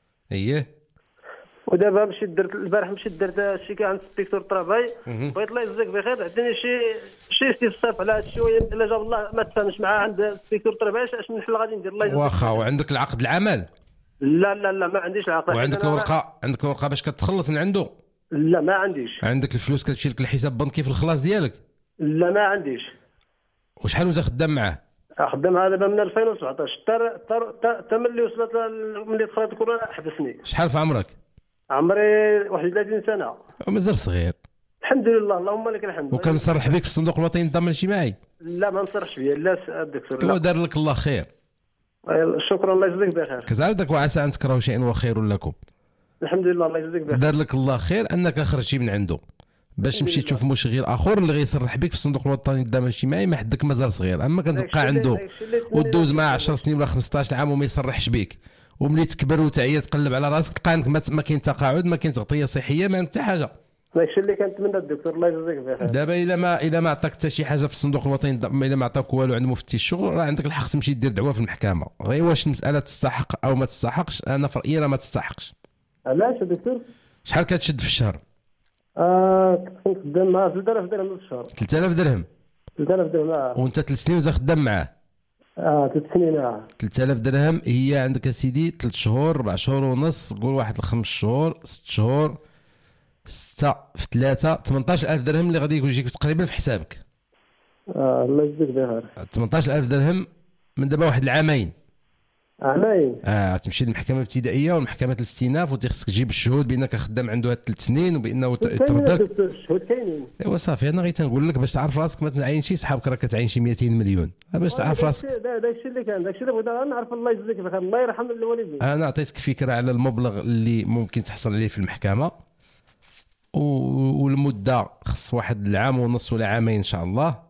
ودابا البارح مشيت درت الشكايه عند السبيكتور الطرافاي، بغيت الله يجزاك بخير عطيني شي استفسار على هذا الشيء، الا جاب الله ما تفاهمش معاه عند السبيكتور الطرافاي اش من حل غادي ندير. الله يجزاك. واخا وعندك العقد العمل؟ لا ما عنديش العقد. وعندك الورقه باش كتخلص من عنده؟ لا ما عنديش. عندك الفلوس كتمشي لك الحساب بنكي في الخلاص ديالك؟ لا ما عنديش. وشحال وانت خدام معاه؟ خدام هذا من 2017 حتى ملي وصلت ملي دخلت الكورونا حبسني. شحال في عمرك؟ عمري 31 سنه. مازال صغير. الحمد لله، اللهم لك الحمد. وكان مصرح بك في الصندوق الوطني للضمان الاجتماعي؟ لا ما نصرحش بيا لا الدكتور. هو دار لك الله خير. شكرا الله يجزيك بخير. كذلك وعسى ان تكرهوا شيئا وخير لكم. الحمد لله الله يجزيك بخير. دار لك الله خير انك خرجتي من عنده باش تمشي تشوف مشغل اخر اللي غيصرح بك في الصندوق الوطني للضمان الاجتماعي، ما حدك مازال صغير، اما كتبقى عنده ودوز معاه 10 سنين ولا 15 عام وما يصرحش بك، وملي تكبر وتعيا تقلب على راسك تلقى عندك ما كاين تقاعد، ما كاين تغطيه صحيه، ما عندك حتى حاجه. داكشي اللي كنتمنى الدكتور الله يجزيك بخير. دابا الا ما عطاك حتى شي حاجه في الصندوق الوطني، الا ما عطاك والو عند مفتي الشغل، راه عندك الحق تمشي دير دعوه في المحكمه. غير واش المساله تستحق او ما تستحقش، انا في رايي راه ما تستحقش. علاش دكتور؟ شحال كتشد في الشهر؟ كنت خدام معاه 3000 درهم في الشهر. 3000 درهم 3000 درهم وانت 3 سنين وانت خدام معاه؟ 3 سنين 3000 درهم هي عندك اسيدي 3 شهور 4 شهور ونص، قول واحد 5 شهور 6 شهور 6 في 3 18000 درهم اللي غادي يجيك تقريبا في حسابك. الله يجزيك بخير. 18000 درهم من دابا واحد العامين. عامين؟ تمشي للمحكمه الابتدائيه والمحكمه الاستئناف وتخصك تجيب الشهود بانك خدام عنده هاد 3 سنين وبانه تردك. الشهود كاينين. ايوا صافي، انا غير تنقول لك باش تعرف راسك ما تنعين شي صحابك، راه كتعين شي 200 مليون باش تعرف راسك. داكشي اللي كان، داكشي اللي بغينا نعرف. الله يجزيك بخير، الله يرحم الوالدين. انا عطيتك فكره على المبلغ اللي ممكن تحصل عليه في المحكمه، والمده خص واحد العام ونص ولا عامين ان شاء الله.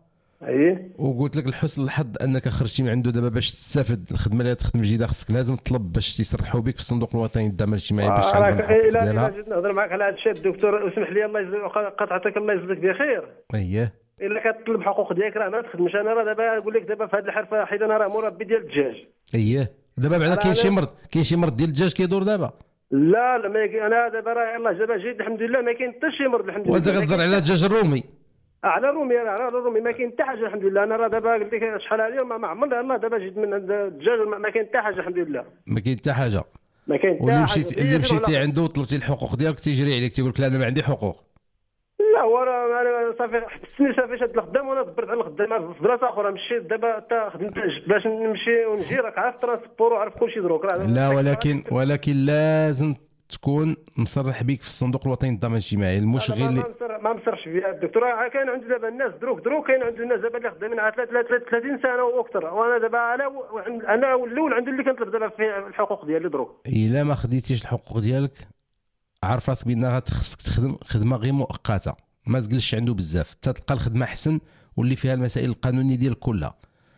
وقلت لك لحسن الحظ انك خرجتي من عنده دابا باش تستافد الخدمه اللي تخدم جديده، خصك لازم تطلب باش يسرحوا بك في الصندوق الوطني للدعم الاجتماعي باش تعمل الا جيت نهضر معك على هذا الشيء الدكتور، اسمح لي الله يجزيك قطعتك الله يجزيك بخير. الا كتطلب حقوق ديالك راه ما تخدمش. انا راه دابا نقول لك دابا في هذه الحرفه حيت انا راه مربي ديال الدجاج. دابا بعدا كاين شي مرض ديال الدجاج كيدور دابا؟ لا ما انا دابا راه يلاه جابها جيد الحمد لله، ما كاين حتى شي مرض الحمد لله. وانت كتهضر على الدجاج الرومي؟ على الرومي ما كاين حتى حاجه الحمد لله. انا راه دابا قلت لك شحال هذه ما عمرنا الله دابا جيت من عند الدجاج ما كاين حتى حاجه الحمد لله. ما كاين حتى حاجه. ما كاين حتى حاجه. اللي مشيتي عنده وطلبتي الحقوق ديالك تيجري عليك تيقول لك لا انا ما عندي حقوق. لا هو راه صافي حبستني صافي شاد الخدام وانا دبرت على الخدام في بلاصه اخرى. مشيت دابا حتى خدمت باش نمشي ونجي، راك عارف ترانسبور وعارف كلشي دروك. لا ولكن لازم تكون مصرح بك في الصندوق الوطني للضمان الاجتماعي. المشغل ما مصرحش فيها الدكتور. كاين عندي دابا الناس دروك كاين عندي الناس دابا اللي خدامين على 30 سنه واكثر، وانا دابا انا الاول عندي اللي كنطلب دابا في الحقوق ديالي دروك. الا ما خديتيش الحقوق ديالك عارف راسك بانها خصك تخدم خدمه غير مؤقته، ما تجلسش عنده بزاف حتى تلقى الخدمه احسن واللي فيها المسائل القانونيه ديالك كلها.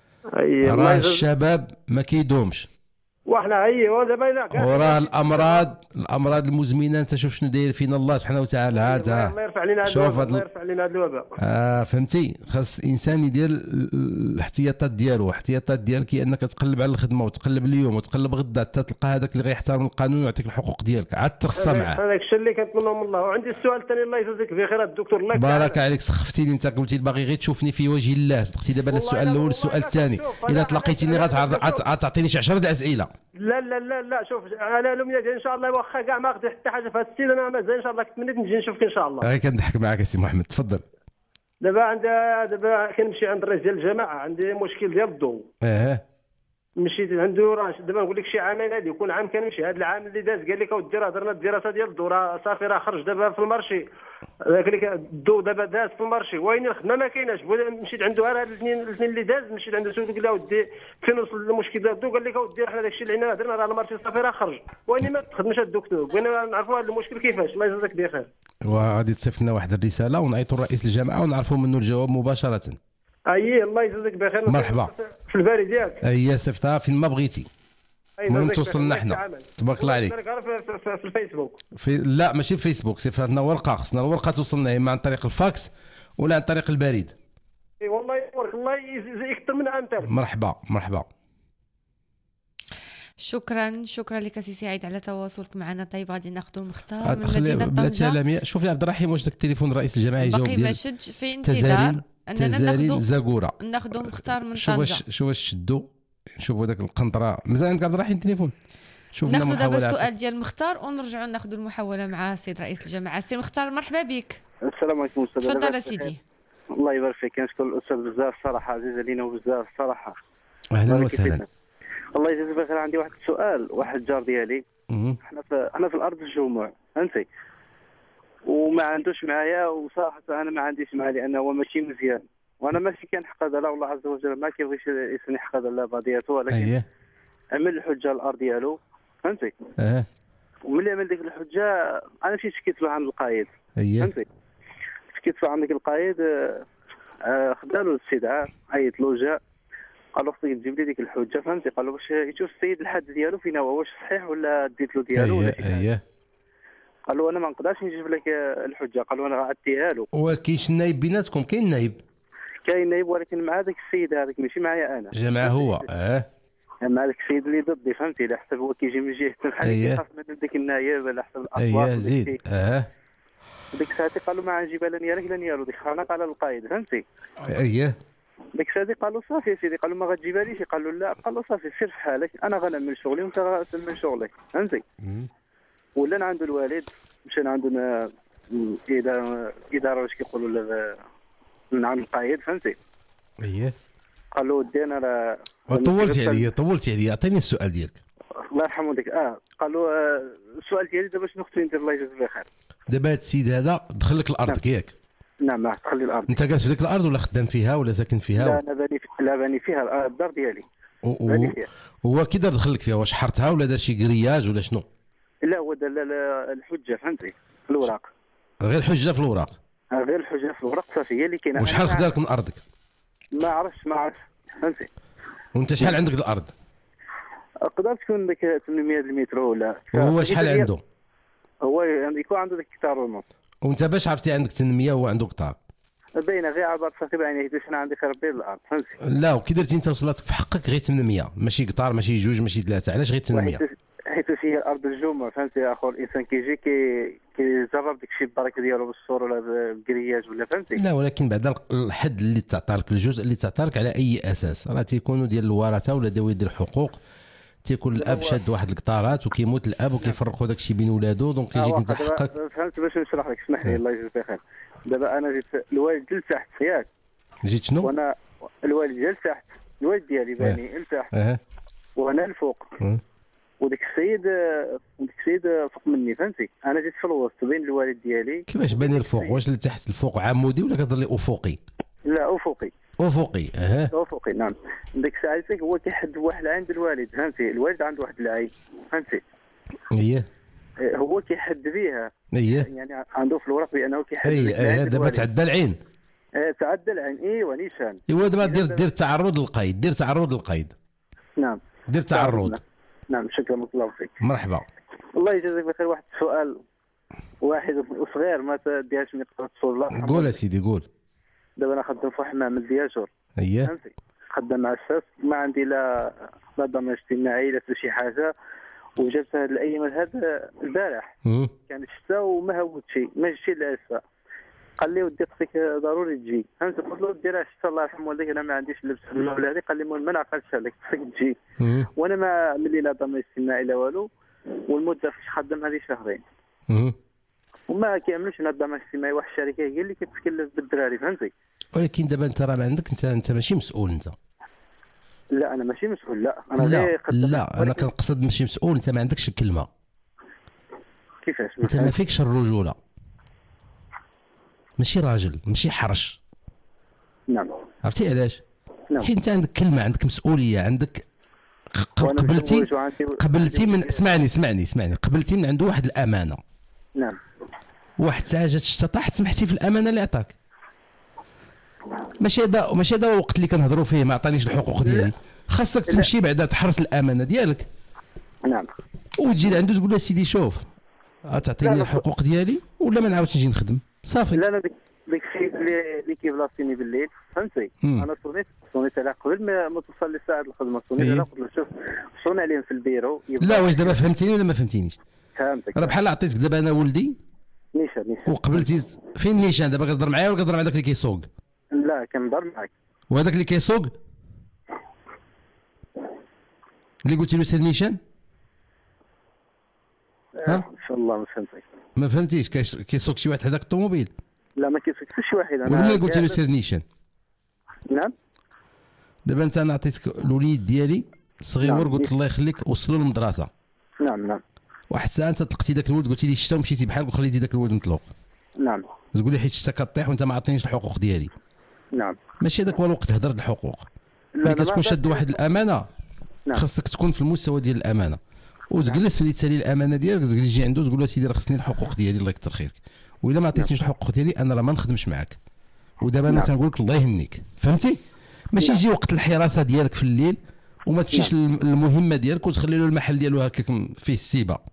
راه الشباب ما كيدومش، وحنا دابا وراه الامراض المزمنه. انت شوف شنو داير فينا الله سبحانه وتعالى. هذا الله يرفع علينا هذا الوباء. فهمتي، خاص الانسان يدير الاحتياطات ديالو. الاحتياطات ديالك هي انك تقلب على الخدمه وتقلب اليوم وتقلب غدا حتى تلقى هذاك اللي غيحترم القانون ويعطيك الحقوق ديالك عاد ترصى معاه. هذاك الشيء اللي كنتمنى من الله. وعندي السؤال الثاني الله يجزيك بخير الدكتور. الله بارك عليك، سخفتيني. انت قلتي باغي غير تشوفني في وجه الله، صدقتي. دابا السؤال الاول السؤال الثاني الا تلاقيتيني غتعطيني شي 10 اسئله. لا شوف انا الامنيه ديالي ان شاء الله واخا كاع ما خديت حتى حاجه في هذا السيد، انا مازال ان شاء الله كنتمنى نجي نشوفك ان شاء الله. غير كنضحك معاك سي محمد، تفضل. دابا كنمشي عند الرئيس ديال الجماعه، عندي مشكل ديال الضوء. مشيت عنده راه دابا نقول لك شي عامين هذه كل عام كنمشي. هذا العام اللي داز قال لك اودي راه درنا الدراسه ديال الضوء راه صافي راه خرج دابا في المارشي. قال لك الضوء دابا داز في المارشي وين الخدمه ما كايناش. مشيت عنده راه الاثنين اللي داز مشيت عنده سولت قال له اودي فين وصل المشكل ديال الضوء. قال لك اودي حنا داكشي اللي حنا درنا راه المارشي صافي راه خرج وين ما تخدمش الدكتور. بغينا نعرفوا هذا المشكل كيفاش. الله يجزاك بخير. وغادي تصيفط لنا واحد الرساله ونعيطوا لرئيس الجامعه ونعرفوا منه الجواب مباشره. الله يجزاك بخير. مرحبا في الباري ديالك. صيفطها فين ما بغيتي. المهم توصلنا حنا. تبارك الله عليك. في الفيسبوك. لا ماشي في الفيسبوك، صيفط لنا ورقه. خصنا الورقه توصلنا اما عن طريق الفاكس ولا عن طريق البريد. والله يبارك الله يكثر من امثال. مرحبا. شكرا لك سي سعيد على تواصلك معنا. طيب غادي ناخذوا المختار من مدينه طنجه. شوف لي عبد الرحيم واش داك التليفون رئيس الجمعيه يجاوب باقي ما شدش في انتظار اننا ناخذوا مختار من طنجه. شوف واش شدوا نشوفوا داك القنطره. مازال عندك عبد الرحيم التليفون؟ شوف ناخذوا دابا السؤال ديال المختار ونرجعوا ناخذوا المحاوله مع السيد رئيس الجماعه. سي مختار مرحبا بك. السلام عليكم استاذ. تفضل سيدي. الله يبارك فيك. كنشكر الاستاذ بزاف صراحه، عزيز علينا وبزاف صراحه. اهلا وسهلا. الله يجزيك بخير. عندي واحد السؤال. واحد جار ديالي احنا في الارض الجموع فهمتي، وما عندوش معايا، وصراحه انا ما عنديش معاه لانه هو ماشي مزيان، وانا ماشي كنحقد على الله عز وجل، ما كيبغيش يسني حقد على بعضياته، ولكن عمل الحجه على الارض ديالو فهمتي. وملي عمل ديك الحجه انا مشيت شكيت له عند القايد فهمتي. شكيت له عند القايد خدا له الاستدعاء، عيط له جا قال له خصك تجيب لي ديك الحجه فهمتي. قال له باش يشوف السيد الحد ديالو فين هو، واش صحيح ولا ديت له ديالو ولا شي حاجه. قالوا انا ما نقدرش نجيب لك الحجه، قالوا انا غاديها له. وكاينش نايب بيناتكم؟ كاين نايب ولكن مع هذاك السيد هذاك ماشي معايا انا، جا معاه هو. مع هذاك السيد اللي ضدي فهمتي، على حسب هو كيجي من جهه بحال كيخاف من ديك النايب على حسب الاصوات. زيد. ديك الساعه قالوا ما نجيبها لا نيالك لا نيالو، ديك خانق على القايد فهمتي. ديك الساعه قالوا صافي يا سيدي، قالوا ما غتجيبها ليش، قالوا لا، قالوا صافي سير في حالك، انا غنعمل شغلي وانت غتعمل شغلك فهمتي. ولا عنده الوالد، مشينا عندنا اداره واش كيقولوا من عند القايد فهمتي. قالوا ودينا راه طولتي عليا عطيني السؤال ديالك. الله يرحمه ديك. قالوا السؤال ديالي دابا شنو خصني ندير الله يجازيه بخير. دابا هذا السيد هذا دخل لك الارض ياك؟ نعم دخل لي الارض. انت جالس في ديك الارض ولا خدام فيها ولا ساكن فيها؟ لا انا باني فيها الدار ديالي. هو كي دار دخل لك فيها؟ واش حرتها ولا دار شي كرياج ولا شنو؟ لا هو دار الحجه فهمتي في الوراق. غير الحجه في الوراق؟ غير الحجه في الوراق صافي هي اللي كاينه. وشحال خدالك من ارضك؟ ما عرفتش فهمتي. وانت شحال عندك الارض؟ تقدر تكون ديك 800 المتر ولا. وهو شحال عنده؟ هو يكون عنده ديك كتار ونص. وانت باش عرفتي عندك 800 وهو عنده كتار؟ باينه غير عبر صافي بعينيه، حيت انا عندي خير بين الارض فهمتي. لا وكي درتي انت وصلتك في حقك غير 800 ماشي كتار ماشي جوج ماشي ثلاثه، علاش غير 800؟ حيت هي ارض الجمعه فهمتي يا اخو. الانسان كيجي كيجرب داك الشيء بالبركه ديالو بالصور ولا بالكرياج ولا فهمتي. لا ولكن بعد الحد اللي تعطى لك، الجزء اللي تعطى لك على اي اساس؟ راه تيكونوا ديال الورثه ولا ديال الحقوق، تيكون الاب شاد واحد القطارات وكيموت الاب وكيفرقوا داك الشيء بين ولادو، دونك يجيك انت حقك. فهمت باش نشرح لك، اسمح لي الله يجزيك بخير. دابا انا جيت الوالد لتحت ياك. جيت شنو؟ وانا الوالد ديال تحت، الوالد ديالي باني لتحت وانا الفوق. وديك السيد فوق مني فهمتي. انا جيت في الوسط بين الوالد ديالي. كيفاش باني الفوق؟ واش لتحت الفوق عمودي ولا كتهضر لي افقي؟ لا افقي. افقي نعم. ديك الساعه هو كيحد واحد العين بالوالد فهمتي، الوالد عنده واحد العين فهمتي. هو كيحد بها. يعني عنده في الورق بانه كيحد بها. دابا تعدى العين. تعدى العين ايوا نيشان. ايوا دابا دير تعرض للقيد. نعم دير تعرض. نعم شكرا الله فيك. مرحبا. الله يجازيك بخير. واحد السؤال واحد وصغير ما تديهاش من قطعه الصور. قول يا سيدي قول. دابا انا خدام في واحد المعمل دياجور. فهمتي. خدام مع الساس، ما عندي لا ضمان اجتماعي لا شي حاجه. وجبت هاد الايام هذا البارح كان الشتاء وما هوت شيء، ما جيتش لهسه. قال لي ودي خصك ضروري تجي فهمت. قلت له دير الشتاء الله يرحم والديك انا ما عنديش لبس لولادي. قال لي ما نعقلش عليك خصك تجي. وانا ما ملي لا ضمان اجتماعي لا والو، والمده فاش خدام هذه شهرين. وما كيعملوش هنا الضمان الاجتماعي. واحد الشركه هي اللي كتكلف بالدراري فهمتي. ولكن دابا انت راه ما عندك، انت ماشي مسؤول انت. لا انا ماشي مسؤول. لا انا لا انا كنقصد ماشي مسؤول، انت ما عندكش الكلمه. كيفاش؟ انت ما فيكش الرجوله، ماشي راجل ماشي حرش. نعم عرفتي علاش؟ نعم. حيت انت عندك كلمه، عندك مسؤوليه، عندك قبلتي من اسمعني قبلتي من عنده واحد الامانه. نعم. واحد الساعه جات الشتا طاحت سمحتي في الامانه اللي عطاك. ماشي هذا الوقت اللي كنهضروا فيه ما عطانيش الحقوق ديالي. خاصك تمشي بعدا تحرس الامانه ديالك. نعم. وتجي لعنده تقول له سيدي شوف تعطيني الحقوق ديالي ولا ما نعاودش نجي نخدم صافي. لا انا ديك الشيء اللي كيبلاصيني بالليل فهمتي. انا صونيت على قبل ما توصل لي ساعه الخدمه. صونيت على قلت له شوف صون عليهم في البيرو. لا واش دابا فهمتيني ولا ما فهمتينيش؟ فهمتك. راه بحال عطيتك دابا انا ولدي نيشان وقبلتي فين نيشان؟ دابا كتهضر معايا ولا كتهضر مع داك اللي كيسوق؟ لا كنهضر معاك. وهذاك اللي كيسوق اللي قلتي له سير نيشان؟ ان شاء الله ما فهمتك. ما فهمتيش؟ كيسوق شي واحد هذاك الطوموبيل؟ لا ما كيسوق حتى شي واحد. انا ولا قلتي له سير نيشان؟ نعم. دابا انت انا عطيتك الوليد ديالي الصغير. نعم. قلت الله يخليك وصلوا للمدرسه. نعم. واحد الساعه انت طلقتي ذاك الولد قلتي لي الشتا ومشيتي بحالك وخليتي ذاك الولد مطلوق. نعم. تقول لي حيت الشتا كطيح وانت ما عطينيش الحقوق ديالي. نعم. ماشي هذاك هو الوقت تهضر الحقوق. ملي كتكون شاد واحد الامانه خاصك تكون في المستوى ديال الامانه وتجلس اللي تسالي الامانه ديالك تجي عنده تقول له سيدي راه خصني الحقوق ديالي الله يكثر خيرك. والا ما عطيتنيش الحقوق ديالي انا راه ما نخدمش معاك. ودابا انا تنقول لك الله يهنيك فهمتي. ماشي يجي وقت الحراسه ديالك في الليل وما تمشيش المهمه ديالك وتخلي له المحل ديالو هكاك فيه السيبه.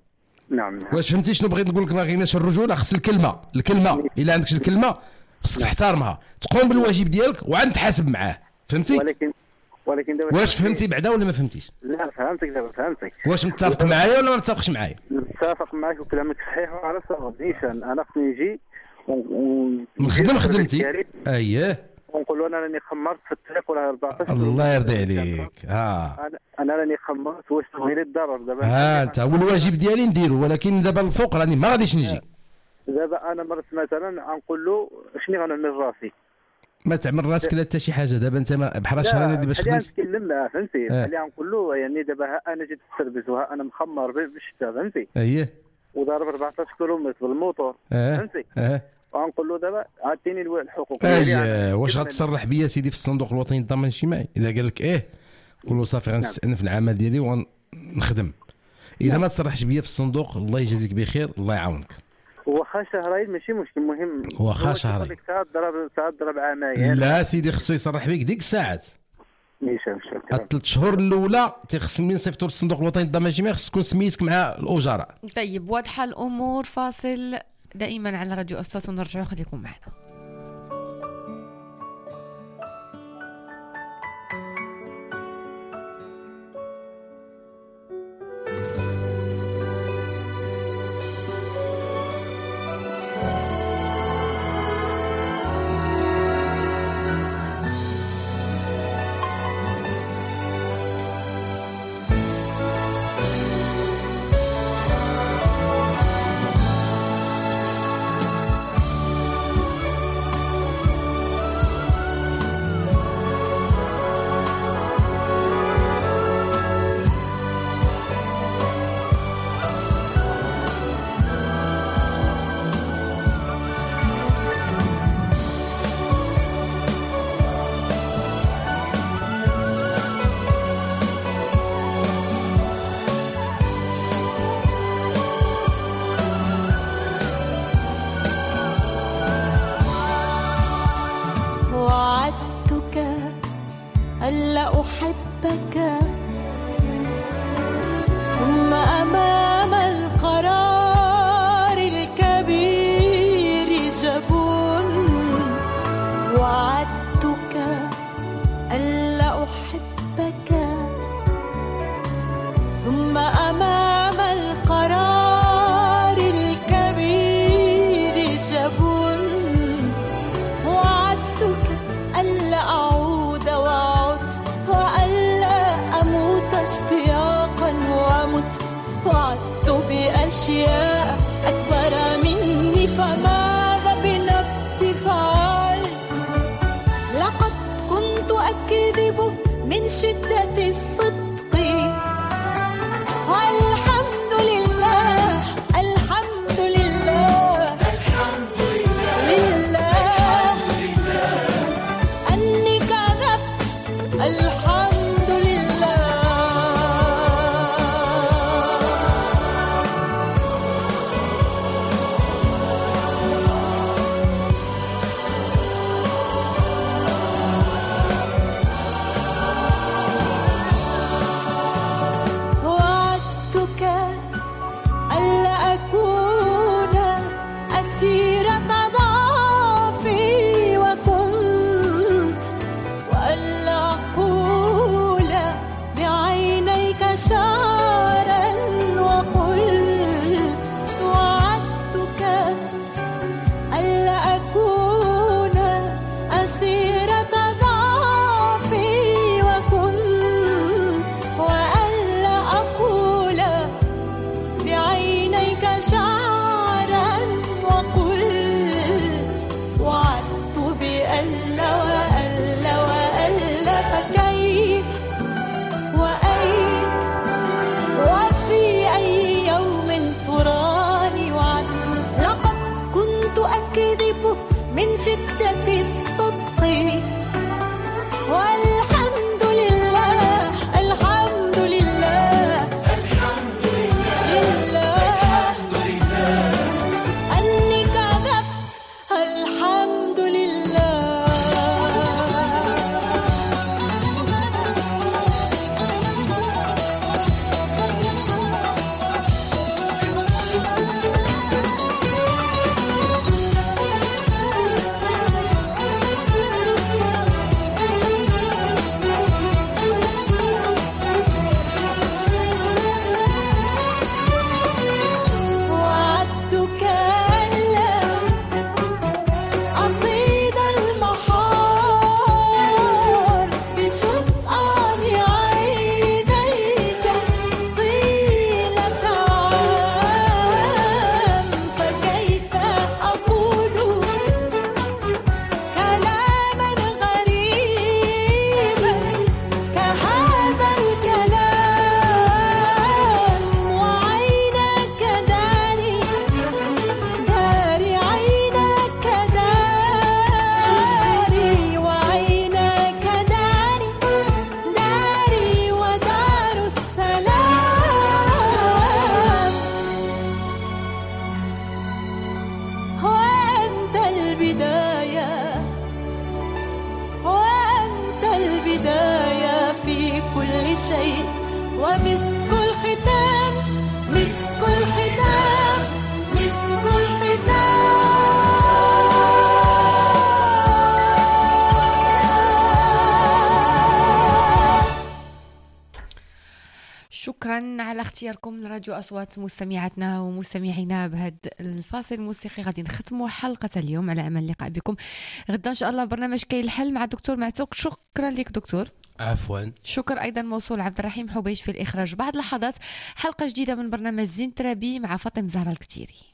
نعم. واش فهمتي شنو بغيت نقول لك؟ ما غيناش الرجوله، خص الكلمه الا عندكش الكلمه خصك تحترمها، تقوم بالواجب ديالك وعاد تحاسب معاه، فهمتي؟ ولكن دابا واش فهمتي بعدا ولا ما فهمتيش؟ لا فهمتك دابا فهمتك. واش متفق معايا ولا ما متفقش معايا؟ متفق معك وكلامك صحيح وعلى صواب. نيشان انا خصني نجي نخدم خدمتي. اييه ونقول له انا راني خمرت في الطريق ولا 14. الله يرضي عليك. انا راني خمرت، واش تبغي لي الضرر دابا؟ انت هو الواجب ديالي نديرو، ولكن دابا الفوق راني ما غاديش نجي. دابا انا مرت مثلا غنقول له شنو غنعمل راسي؟ ما تعمل راسك لا حتى شي حاجه. دابا انت بحال شهر هذه باش خلينا نتكلم معاه، فهمتي؟ خلينا نقول له يعني دابا ها انا جيت في السيرفيس وها انا مخمر بالشتا، فهمتي؟ اييه وضارب 14 كيلومتر بالموطور، فهمتي؟ غنقول له دابا عطيني الحقوق. واش غتصرح بيا سيدي في الصندوق الوطني للضمان الاجتماعي؟ اذا قال لك قول له صافي غنستأنف العمل ديالي ونخدم. اذا ما تصرحش بيا في الصندوق الله يجازيك بخير، الله يعاونك. واخا شهرين ماشي مشكل، المهم واخا شهرين ساعات ضرب عامين. لا سيدي خصو يصرح بك ديك الساعات. نيشان الثلاث شهور الاولى تيخص من صيفطوا للصندوق الوطني للضمان الاجتماعي خص تكون سميتك مع الاجراء. طيب واضحه الامور. فاصل دائما على راديو أصوات ونرجعوا، خليكم معنا. ألا أحبك ثم أمام القرار الكبير جبنت. وعدتك ألا أحبك ثم أمام القرار الكبير جبنت. وعدتك ألا أعود وعدت وألا أموت اشتياقا ومت. وعدت بأشياء أكبر مني فماذا بنفسي فعلت. لقد كنت أكذب من شدة الصدق والحمد لله الحمد لله الحمد لله أني كذبت الحمد لله. وعدتك ألا أكون أسيرة ضعفي وكنت وألا أقول بعينيك شعرا وقلت. وعدتك ألا أكون أسيرة ضعفي وكنت وألا أقول بعينيك شعرا وقلت. وعدت بألا وألا وألا فكيف وأين وفي أي يوم تراني وعدت. لقد كنت أكذب من شدة الصدق والحمد لله الحمد لله الحمد لله أني كذبت الحمد لله. شيء ومسك الختام مسك الختام مسك الختام. شكرا على اختياركم لراديو أصوات مستمعاتنا ومستمعينا. بهذا الفاصل الموسيقي غادي نختموا حلقة اليوم على أمل اللقاء بكم غدا إن شاء الله برنامج كاين الحل مع الدكتور معتوق. شكرا لك دكتور. عفوا. شكر أيضا موصول عبد الرحيم حبيش في الإخراج. بعد لحظات حلقة جديدة من برنامج زين ترابي مع فاطمة زهرة الكتيري.